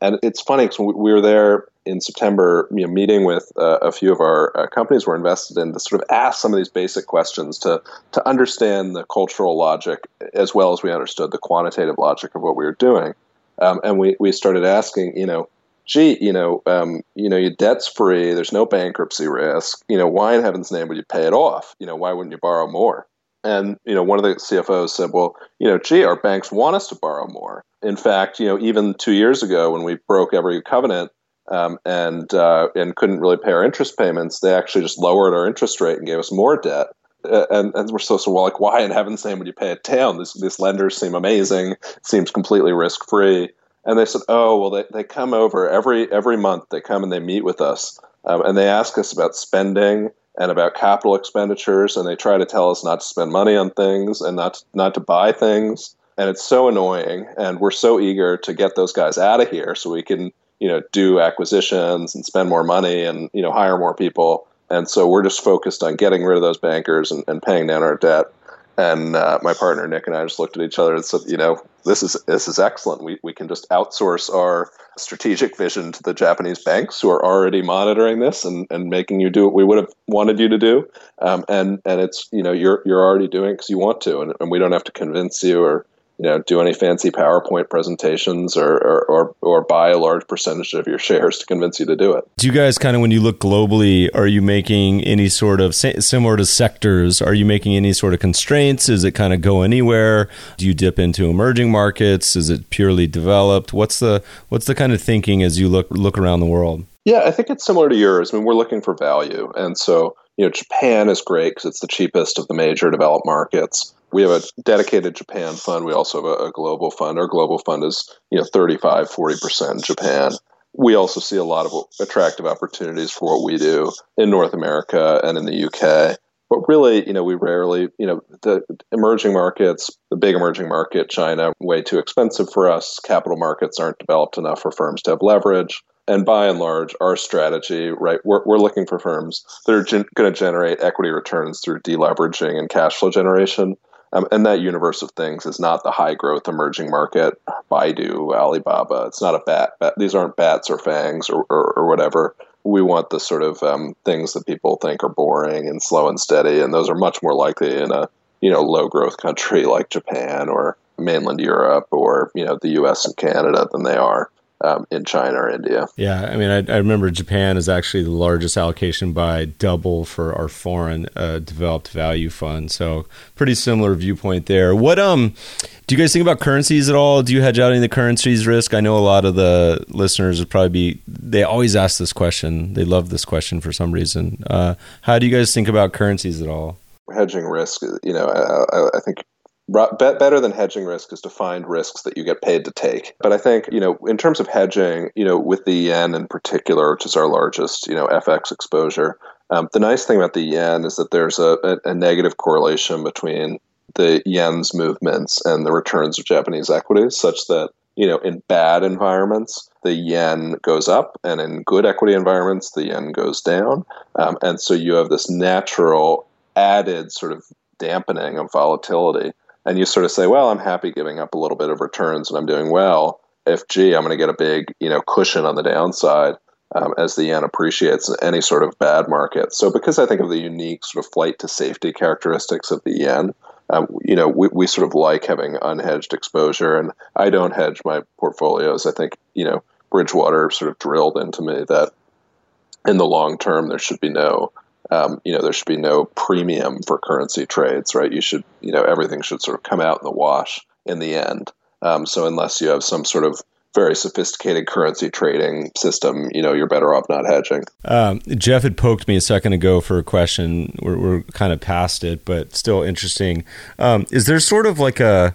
And it's funny because we were there in September, you know, meeting with uh, a few of our uh, companies we're invested in to sort of ask some of these basic questions to to understand the cultural logic as well as we understood the quantitative logic of what we were doing. Um, and we, we started asking, you know, gee, you know, um, you know, your debt's free. There's no bankruptcy risk. You know, why in heaven's name would you pay it off? You know, why wouldn't you borrow more? And, you know, one of the C F Os said, well, you know, gee, our banks want us to borrow more. In fact, you know, even two years ago when we broke every covenant um, and uh, and couldn't really pay our interest payments, they actually just lowered our interest rate and gave us more debt. Uh, and, and we're so, so well, like, why in heaven's name would you pay it down? This, these lenders seem amazing, seems completely risk-free. And they said, oh, well, they, they come over every every month. They come and they meet with us um, and they ask us about spending and about capital expenditures, and they try to tell us not to spend money on things and not to, not to buy things. And it's so annoying, and we're so eager to get those guys out of here so we can, you know, do acquisitions and spend more money and, you know, hire more people. And so we're just focused on getting rid of those bankers and, and paying down our debt. And uh, my partner Nick and I just looked at each other and said, you know, this is this is excellent. We we can just outsource our strategic vision to the Japanese banks who are already monitoring this and, and making you do what we would have wanted you to do. Um, and and it's, you know, you're you're already doing it because you want to, and, and we don't have to convince you or, you know, do any fancy PowerPoint presentations or, or, or, or buy a large percentage of your shares to convince you to do it. Do you guys kind of, when you look globally, are you making any sort of, similar to sectors, are you making any sort of constraints? Is it kind of go anywhere? Do you dip into emerging markets? Is it purely developed? What's the what's the kind of thinking as you look look around the world? Yeah, I think it's similar to yours. I mean, we're looking for value. And so, you know, Japan is great because it's the cheapest of the major developed markets. We have a dedicated Japan fund. We also have a, a global fund. Our global fund is, you know, thirty-five, forty percent Japan. We also see a lot of attractive opportunities for what we do in North America and in the U K. But really, you know, we rarely, you know, the emerging markets, the big emerging market, China, way too expensive for us. Capital markets aren't developed enough for firms to have leverage. And by and large, our strategy, right, we're, we're looking for firms that are gen- going to generate equity returns through deleveraging and cash flow generation. Um, and that universe of things is not the high growth emerging market, Baidu, Alibaba. It's not a bat. bat these aren't bats or fangs or, or, or whatever. We want the sort of um, things that people think are boring and slow and steady. And those are much more likely in a, you know, low growth country like Japan or mainland Europe or, you know, the U S and Canada than they are Um, in China or India. Yeah, I mean, I, I remember Japan is actually the largest allocation by double for our foreign uh, developed value fund. So pretty similar viewpoint there. What um, do you guys think about currencies at all? Do you hedge out any of the currencies risk? I know a lot of the listeners would probably be, they always ask this question. They love this question for some reason. Uh, how do you guys think about currencies at all? Hedging risk, you know, I, I think better than hedging risk is to find risks that you get paid to take. But I think, you know, in terms of hedging, you know, with the yen in particular, which is our largest, you know, F X exposure, um, the nice thing about the yen is that there's a, a, a negative correlation between the yen's movements and the returns of Japanese equities, such that, you know, in bad environments, the yen goes up, and in good equity environments, the yen goes down. Um, and so you have this natural added sort of dampening of volatility. And you sort of say, well, I'm happy giving up a little bit of returns and I'm doing well. If, gee, I'm going to get a big, you know, cushion on the downside um, as the yen appreciates in any sort of bad market. So because I think of the unique sort of flight to safety characteristics of the yen, um, you know, we, we sort of like having unhedged exposure. And I don't hedge my portfolios. I think, you know, Bridgewater sort of drilled into me that in the long term, there should be no Um, you know, there should be no premium for currency trades, right? You should, you know, everything should sort of come out in the wash in the end. Um, so unless you have some sort of very sophisticated currency trading system, you know, you're better off not hedging. Um, Jeff had poked me a second ago for a question. We're, we're kind of past it, but still interesting. Um, is there sort of like a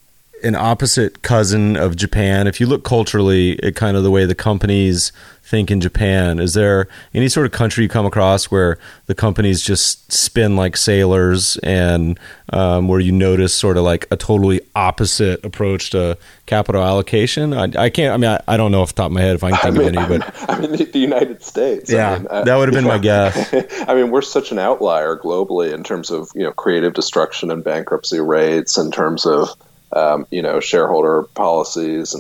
an opposite cousin of Japan? If you look culturally at kind of the way the companies think in Japan, is there any sort of country you come across where the companies just spin like sailors and um, where you notice sort of like a totally opposite approach to capital allocation? I, I can't, I mean, I, I don't know off the top of my head if I can think I mean, of any, but I mean, the, the United States. Yeah, I mean, uh, that would have been yeah. my guess. I mean, we're such an outlier globally in terms of, you know, creative destruction and bankruptcy rates, in terms of, um, you know, shareholder policies and,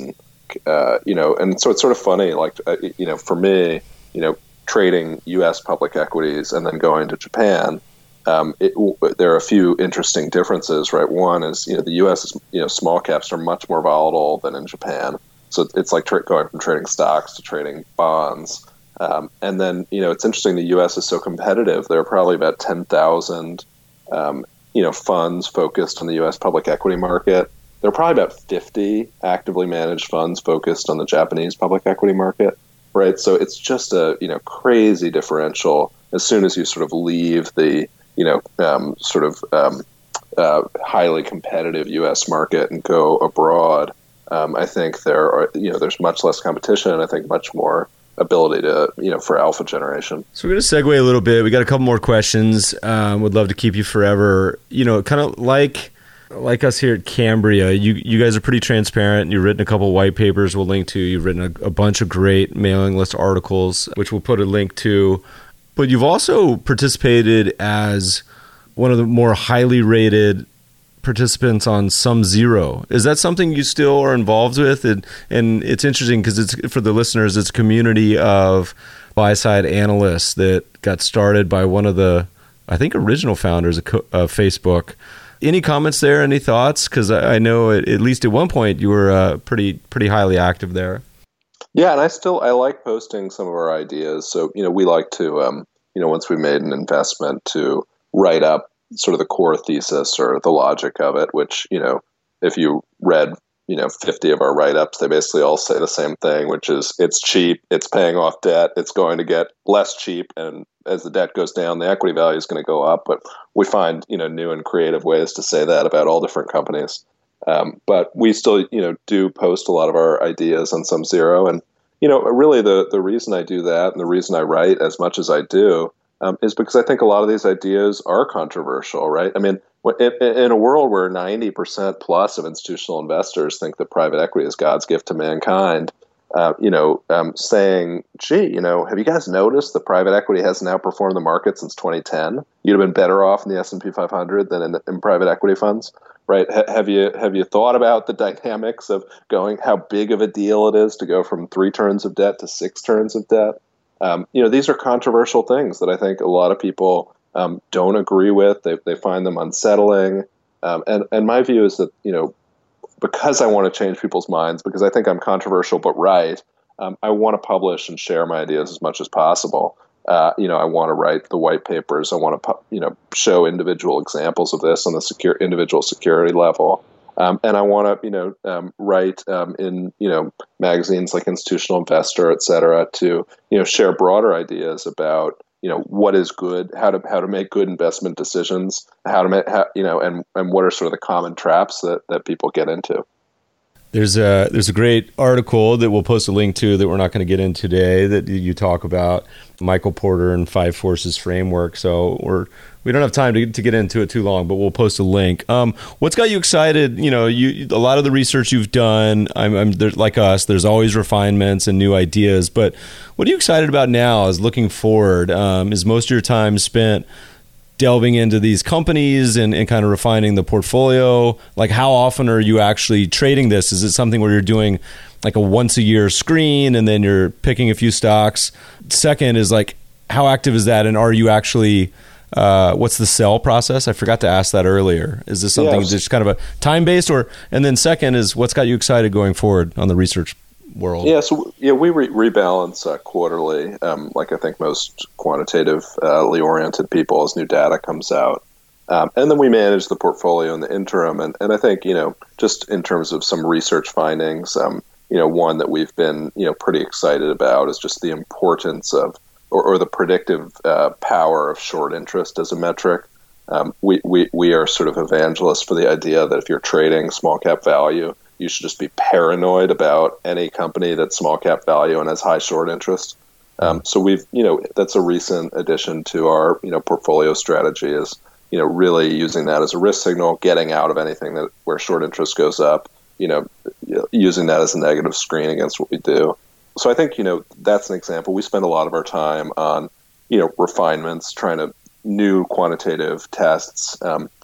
uh, you know, and so it's sort of funny, like, uh, you know, for me, you know, trading U S public equities and then going to Japan, um, it, there are a few interesting differences, right? One is, you know, the U S, is, you know, small caps are much more volatile than in Japan. So it's like tra- going from trading stocks to trading bonds. Um, and then, you know, it's interesting, the U S is so competitive. There are probably about ten thousand, um, you know, funds focused on the U S public equity market. There are probably about fifty actively managed funds focused on the Japanese public equity market, right? So it's just a, you know, crazy differential as soon as you sort of leave the, you know, um, sort of um, uh, highly competitive U S market and go abroad. Um, I think there are, you know, there's much less competition, and I think much more ability to, you know, for alpha generation. So we're going to segue a little bit. We got a couple more questions. Um, would love to keep you forever. You know, kind of like like us here at Cambria, you you guys are pretty transparent. You've written a couple white papers we'll link to. You've written a, a bunch of great mailing list articles, which we'll put a link to. But you've also participated as one of the more highly rated participants on SumZero. Is that something you still are involved with? And, and it's interesting because it's for the listeners, it's a community of buy-side analysts that got started by one of the, I think, original founders of, of Facebook. Any comments there? Any thoughts? Because I, I know at, at least at one point you were uh, pretty pretty highly active there. Yeah, and I still I like posting some of our ideas. So, you know, we like to, um, you know, once we made an investment, to write up sort of the core thesis or the logic of it, which, you know, if you read, you know, fifty of our write-ups, they basically all say the same thing, which is it's cheap, it's paying off debt, it's going to get less cheap, and as the debt goes down, the equity value is going to go up. But we find, you know, new and creative ways to say that about all different companies. Um, but we still, you know, do post a lot of our ideas on SumZero. And, you know, really the, the reason I do that and the reason I write as much as I do um, is because I think a lot of these ideas are controversial, right? I mean, in, in a world where ninety percent plus of institutional investors think that private equity is God's gift to mankind, uh, you know, um, saying, gee, you know, have you guys noticed that private equity hasn't outperformed the market since twenty ten? You'd have been better off in the S and P five hundred than in, in private equity funds. Right? H- have you have you thought about the dynamics of going, how big of a deal it is to go from three turns of debt to six turns of debt? Um, you know, these are controversial things that I think a lot of people um, don't agree with. They they find them unsettling. Um, and and my view is that, you know, because I want to change people's minds, because I think I'm controversial but right, um, I want to publish and share my ideas as much as possible. Uh, you know, I want to write the white papers. I want to, you know, show individual examples of this on the secure individual security level. Um, and I want to, you know, um, write um, in, you know, magazines like Institutional Investor, et cetera, to, you know, share broader ideas about, you know, what is good, how to how to make good investment decisions, how to make, how, you know, and, and what are sort of the common traps that, that people get into. There's a there's a great article that we'll post a link to that we're not going to get into today that you talk about Michael Porter and Five Forces Framework. So we're we don't have time to to get into it too long, but we'll post a link. Um, what's got you excited? You know, you a lot of the research you've done. I'm, I'm there, like us. There's always refinements and new ideas. But what are you excited about now? As looking forward, um, is most of your time spent delving into these companies and, and kind of refining the portfolio? Like, how often are you actually trading this? Is it something where you're doing like a once a year screen and then you're picking a few stocks? Second is like, how active is that? And are you actually, uh, what's the sell process? I forgot to ask that earlier. Is this something yes. just kind of a time based, or, and then second is what's got you excited going forward on the research world? Yeah, so yeah, we re- rebalance uh, quarterly, um, like I think most quantitatively oriented people, as new data comes out. Um, and then we manage the portfolio in the interim. And, and I think, you know, just in terms of some research findings, um, you know, one that we've been, you know, pretty excited about is just the importance of, or, or the predictive uh, power of short interest as a metric. Um, we, we, we are sort of evangelists for the idea that if you're trading small cap value, you should just be paranoid about any company that's small cap value and has high short interest. Um, so we've, you know, that's a recent addition to our, you know, portfolio strategy is, you know, really using that as a risk signal, getting out of anything that where short interest goes up, you know, using that as a negative screen against what we do. So I think, you know, that's an example. We spend a lot of our time on, you know, refinements, trying to new quantitative tests. Um,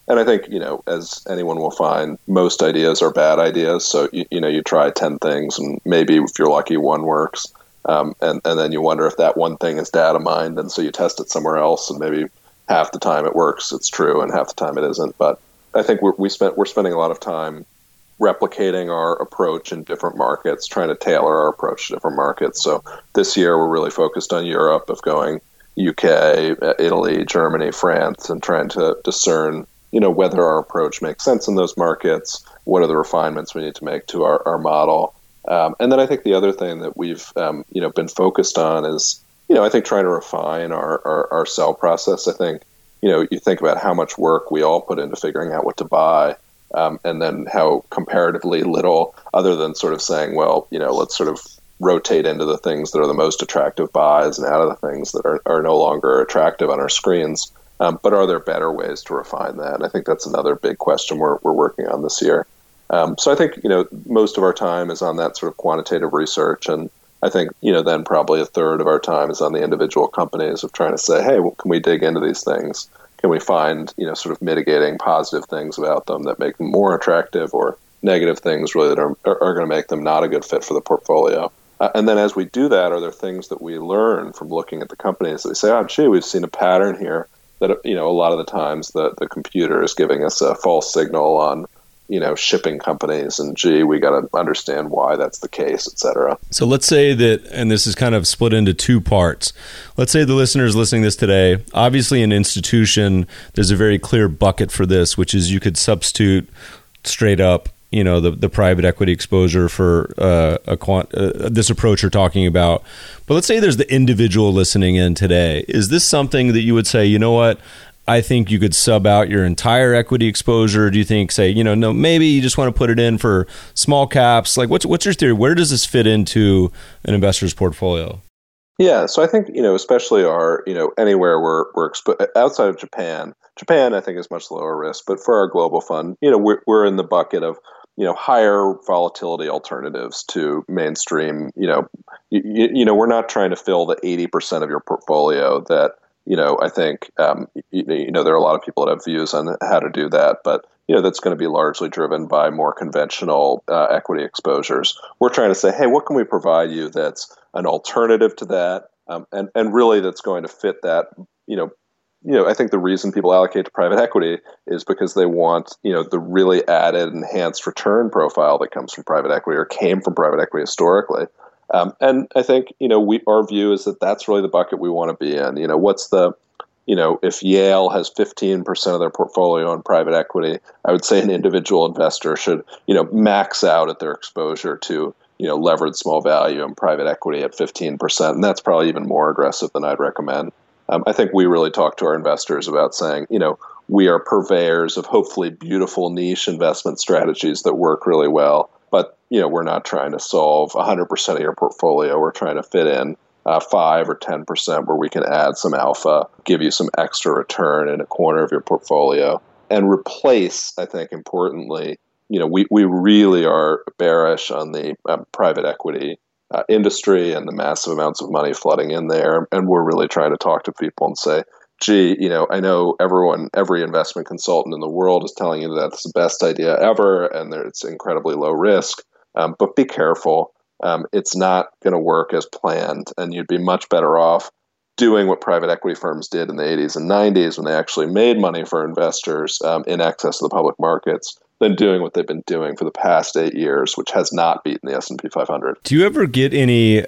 And I think, you know, as anyone will find, most ideas are bad ideas. So, you, you know, you try ten things and maybe if you're lucky, one works. Um, and, and then you wonder if that one thing is data mined. And so you test it somewhere else and maybe half the time it works, it's true, and half the time it isn't. But I think we're, we spent, we're spending a lot of time replicating our approach in different markets, trying to tailor our approach to different markets. So this year we're really focused on Europe, of going U K, Italy, Germany, France, and trying to discern, you know, whether our approach makes sense in those markets, what are the refinements we need to make to our, our model. Um, and then I think the other thing that we've, um, you know, been focused on is, you know, I think trying to refine our, our, our sell process. I think, you know, you think about how much work we all put into figuring out what to buy, um, and then how comparatively little, other than sort of saying, well, you know, let's sort of rotate into the things that are the most attractive buys and out of the things that are, are no longer attractive on our screens. Um, but are there better ways to refine that? And I think that's another big question we're we're working on this year. Um, so I think, you know, most of our time is on that sort of quantitative research. And I think, you know, then probably a third of our time is on the individual companies of trying to say, hey, well, can we dig into these things? Can we find, you know, sort of mitigating positive things about them that make them more attractive, or negative things really that are, are going to make them not a good fit for the portfolio? Uh, and then as we do that, are there things that we learn from looking at the companies that we say, oh, gee, we've seen a pattern here that, you know, a lot of the times the, the computer is giving us a false signal on, you know, shipping companies, and gee, we got to understand why that's the case, et cetera. So let's say that, and this is kind of split into two parts. Let's say the listeners listening to this today, obviously an institution, there's a very clear bucket for this, which is you could substitute straight up, you know, the, the private equity exposure for uh, a quant, uh, this approach you're talking about. But let's say there's the individual listening in today. Is this something that you would say, you know what, I think you could sub out your entire equity exposure? Do you think, say, you know, no, maybe you just want to put it in for small caps? Like, what's what's your theory? Where does this fit into an investor's portfolio? Yeah, so I think, you know, especially our, you know, anywhere we're we're expo- outside of Japan. Japan, I think, is much lower risk, but for our global fund, you know, we're we're in the bucket of, you know, higher volatility alternatives to mainstream. You know, you, you know, we're not trying to fill the eighty percent of your portfolio that, you know, I think, um, you, you know, there are a lot of people that have views on how to do that, but, you know, that's going to be largely driven by more conventional uh, equity exposures. We're trying to say, hey, what can we provide you that's an alternative to that, um, and and really that's going to fit that, you know, you know, I think the reason people allocate to private equity is because they want, you know, the really added enhanced return profile that comes from private equity or came from private equity historically. Um, and I think, you know, we, our view is that that's really the bucket we want to be in. You know, what's the, you know, if Yale has fifteen percent of their portfolio in private equity, I would say an individual investor should, you know, max out at their exposure to, you know, levered small value and private equity at fifteen percent. And that's probably even more aggressive than I'd recommend. Um, I think we really talk to our investors about saying, you know, we are purveyors of hopefully beautiful niche investment strategies that work really well. But, you know, we're not trying to solve one hundred percent of your portfolio. We're trying to fit in uh, five or ten percent where we can add some alpha, give you some extra return in a corner of your portfolio, and replace, I think, importantly, you know, we, we really are bearish on the um, private equity Uh, industry and the massive amounts of money flooding in there. And we're really trying to talk to people and say, gee, you know, I know everyone, every investment consultant in the world is telling you that's the best idea ever and that it's incredibly low risk, um, but be careful. Um, it's not going to work as planned, and you'd be much better off doing what private equity firms did in the eighties and nineties when they actually made money for investors um, in excess of the public markets, than doing what they've been doing for the past eight years, which has not beaten the S and P five hundred. Do you ever get any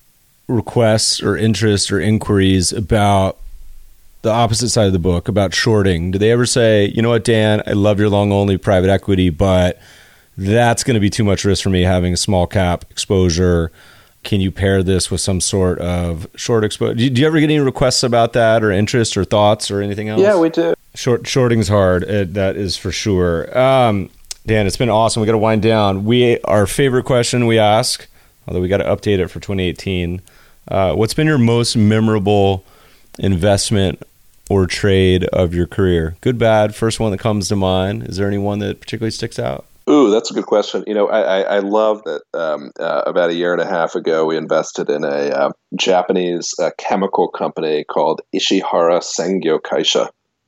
requests or interest or inquiries about the opposite side of the book, about shorting? Do they ever say, you know what, Dan, I love your long-only private equity, but that's going to be too much risk for me having a small cap exposure. Can you pair this with some sort of short exposure? Do you, do you ever get any requests about that, or interest or thoughts or anything else? Yeah, we do. Short shorting's hard. It, that is for sure. Um, Dan, it's been awesome. We got to wind down. We our favorite question we ask, although we got to update it for twenty eighteen. Uh, what's been your most memorable investment or trade of your career? Good, bad. First one that comes to mind. Is there any one that particularly sticks out? Ooh, that's a good question. You know, I, I, I love that um, uh, about a year and a half ago, we invested in a uh, Japanese uh, chemical company called Ishihara Sengyo Kaisha.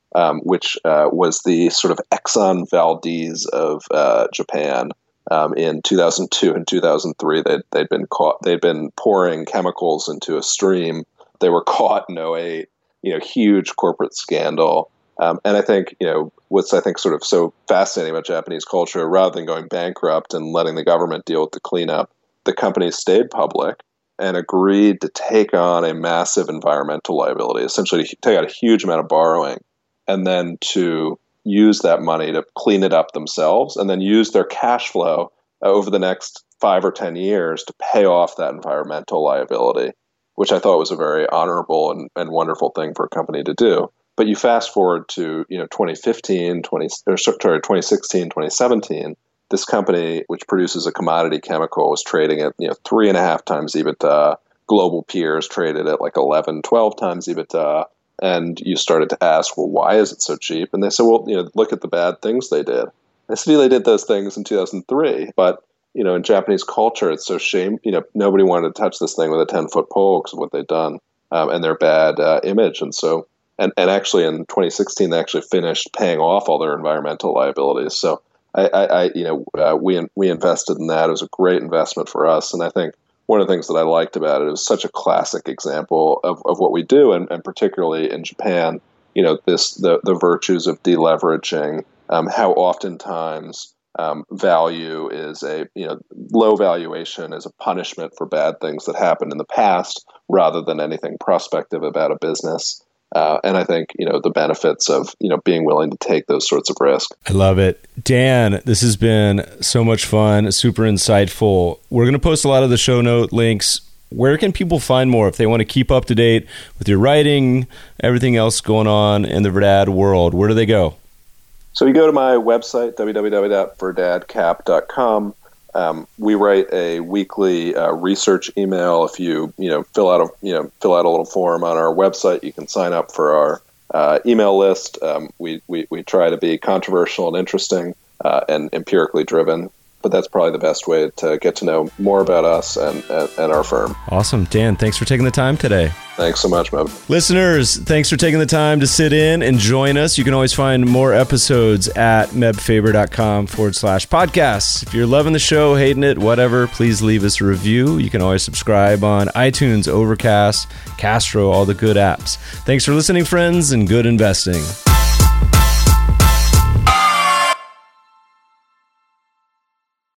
um, which uh, was the sort of Exxon Valdez of uh, Japan. Um, in two thousand two and two thousand three, they'd, they'd been caught. They'd been pouring chemicals into a stream. They were caught in oh eight. You know, huge corporate scandal. Um, and I think, you know, what's I think sort of so fascinating about Japanese culture, rather than going bankrupt and letting the government deal with the cleanup, the company stayed public and agreed to take on a massive environmental liability, essentially to take out a huge amount of borrowing, and then to use that money to clean it up themselves, and then use their cash flow uh, over the next five or ten years to pay off that environmental liability, which I thought was a very honorable and, and wonderful thing for a company to do. But you fast forward to, you know, twenty fifteen, twenty, or sorry, twenty sixteen, twenty seventeen, this company, which produces a commodity chemical, was trading at, you know, three and a half times EBITDA. Global peers traded at like eleven, twelve times EBITDA. And you started to ask, well, why is it so cheap? And they said, well, you know, look at the bad things they did. I said, they did those things in two thousand three. But, you know, in Japanese culture, it's so shame. You know, nobody wanted to touch this thing with a ten-foot pole because of what they'd done um, and their bad uh, image. And so, and, and actually in twenty sixteen, they actually finished paying off all their environmental liabilities. So, I, I, I you know, uh, we we invested in that. It was a great investment for us. And I think one of the things that I liked about it, it was such a classic example of, of what we do, and, and particularly in Japan, you know, this the, the virtues of deleveraging, um, how oftentimes um, value is a, you know, low valuation is a punishment for bad things that happened in the past rather than anything prospective about a business. Uh, and I think, you know, the benefits of, you know, being willing to take those sorts of risks. I love it. Dan, this has been so much fun, super insightful. We're going to post a lot of the show note links. Where can people find more if they want to keep up to date with your writing, everything else going on in the Verdad world? Where do they go? So you go to my website, w w w dot verdad cap dot com. Um, we write a weekly uh, research email. If you you know fill out a you know fill out a little form on our website, you can sign up for our uh, email list. Um, we, we we try to be controversial and interesting uh, and empirically driven. But that's probably the best way to get to know more about us and, and, and our firm. Awesome. Dan, thanks for taking the time today. Thanks so much, Meb. Listeners, thanks for taking the time to sit in and join us. You can always find more episodes at mebfaber.com forward slash podcasts. If you're loving the show, hating it, whatever, please leave us a review. You can always subscribe on iTunes, Overcast, Castro, all the good apps. Thanks for listening, friends, and good investing.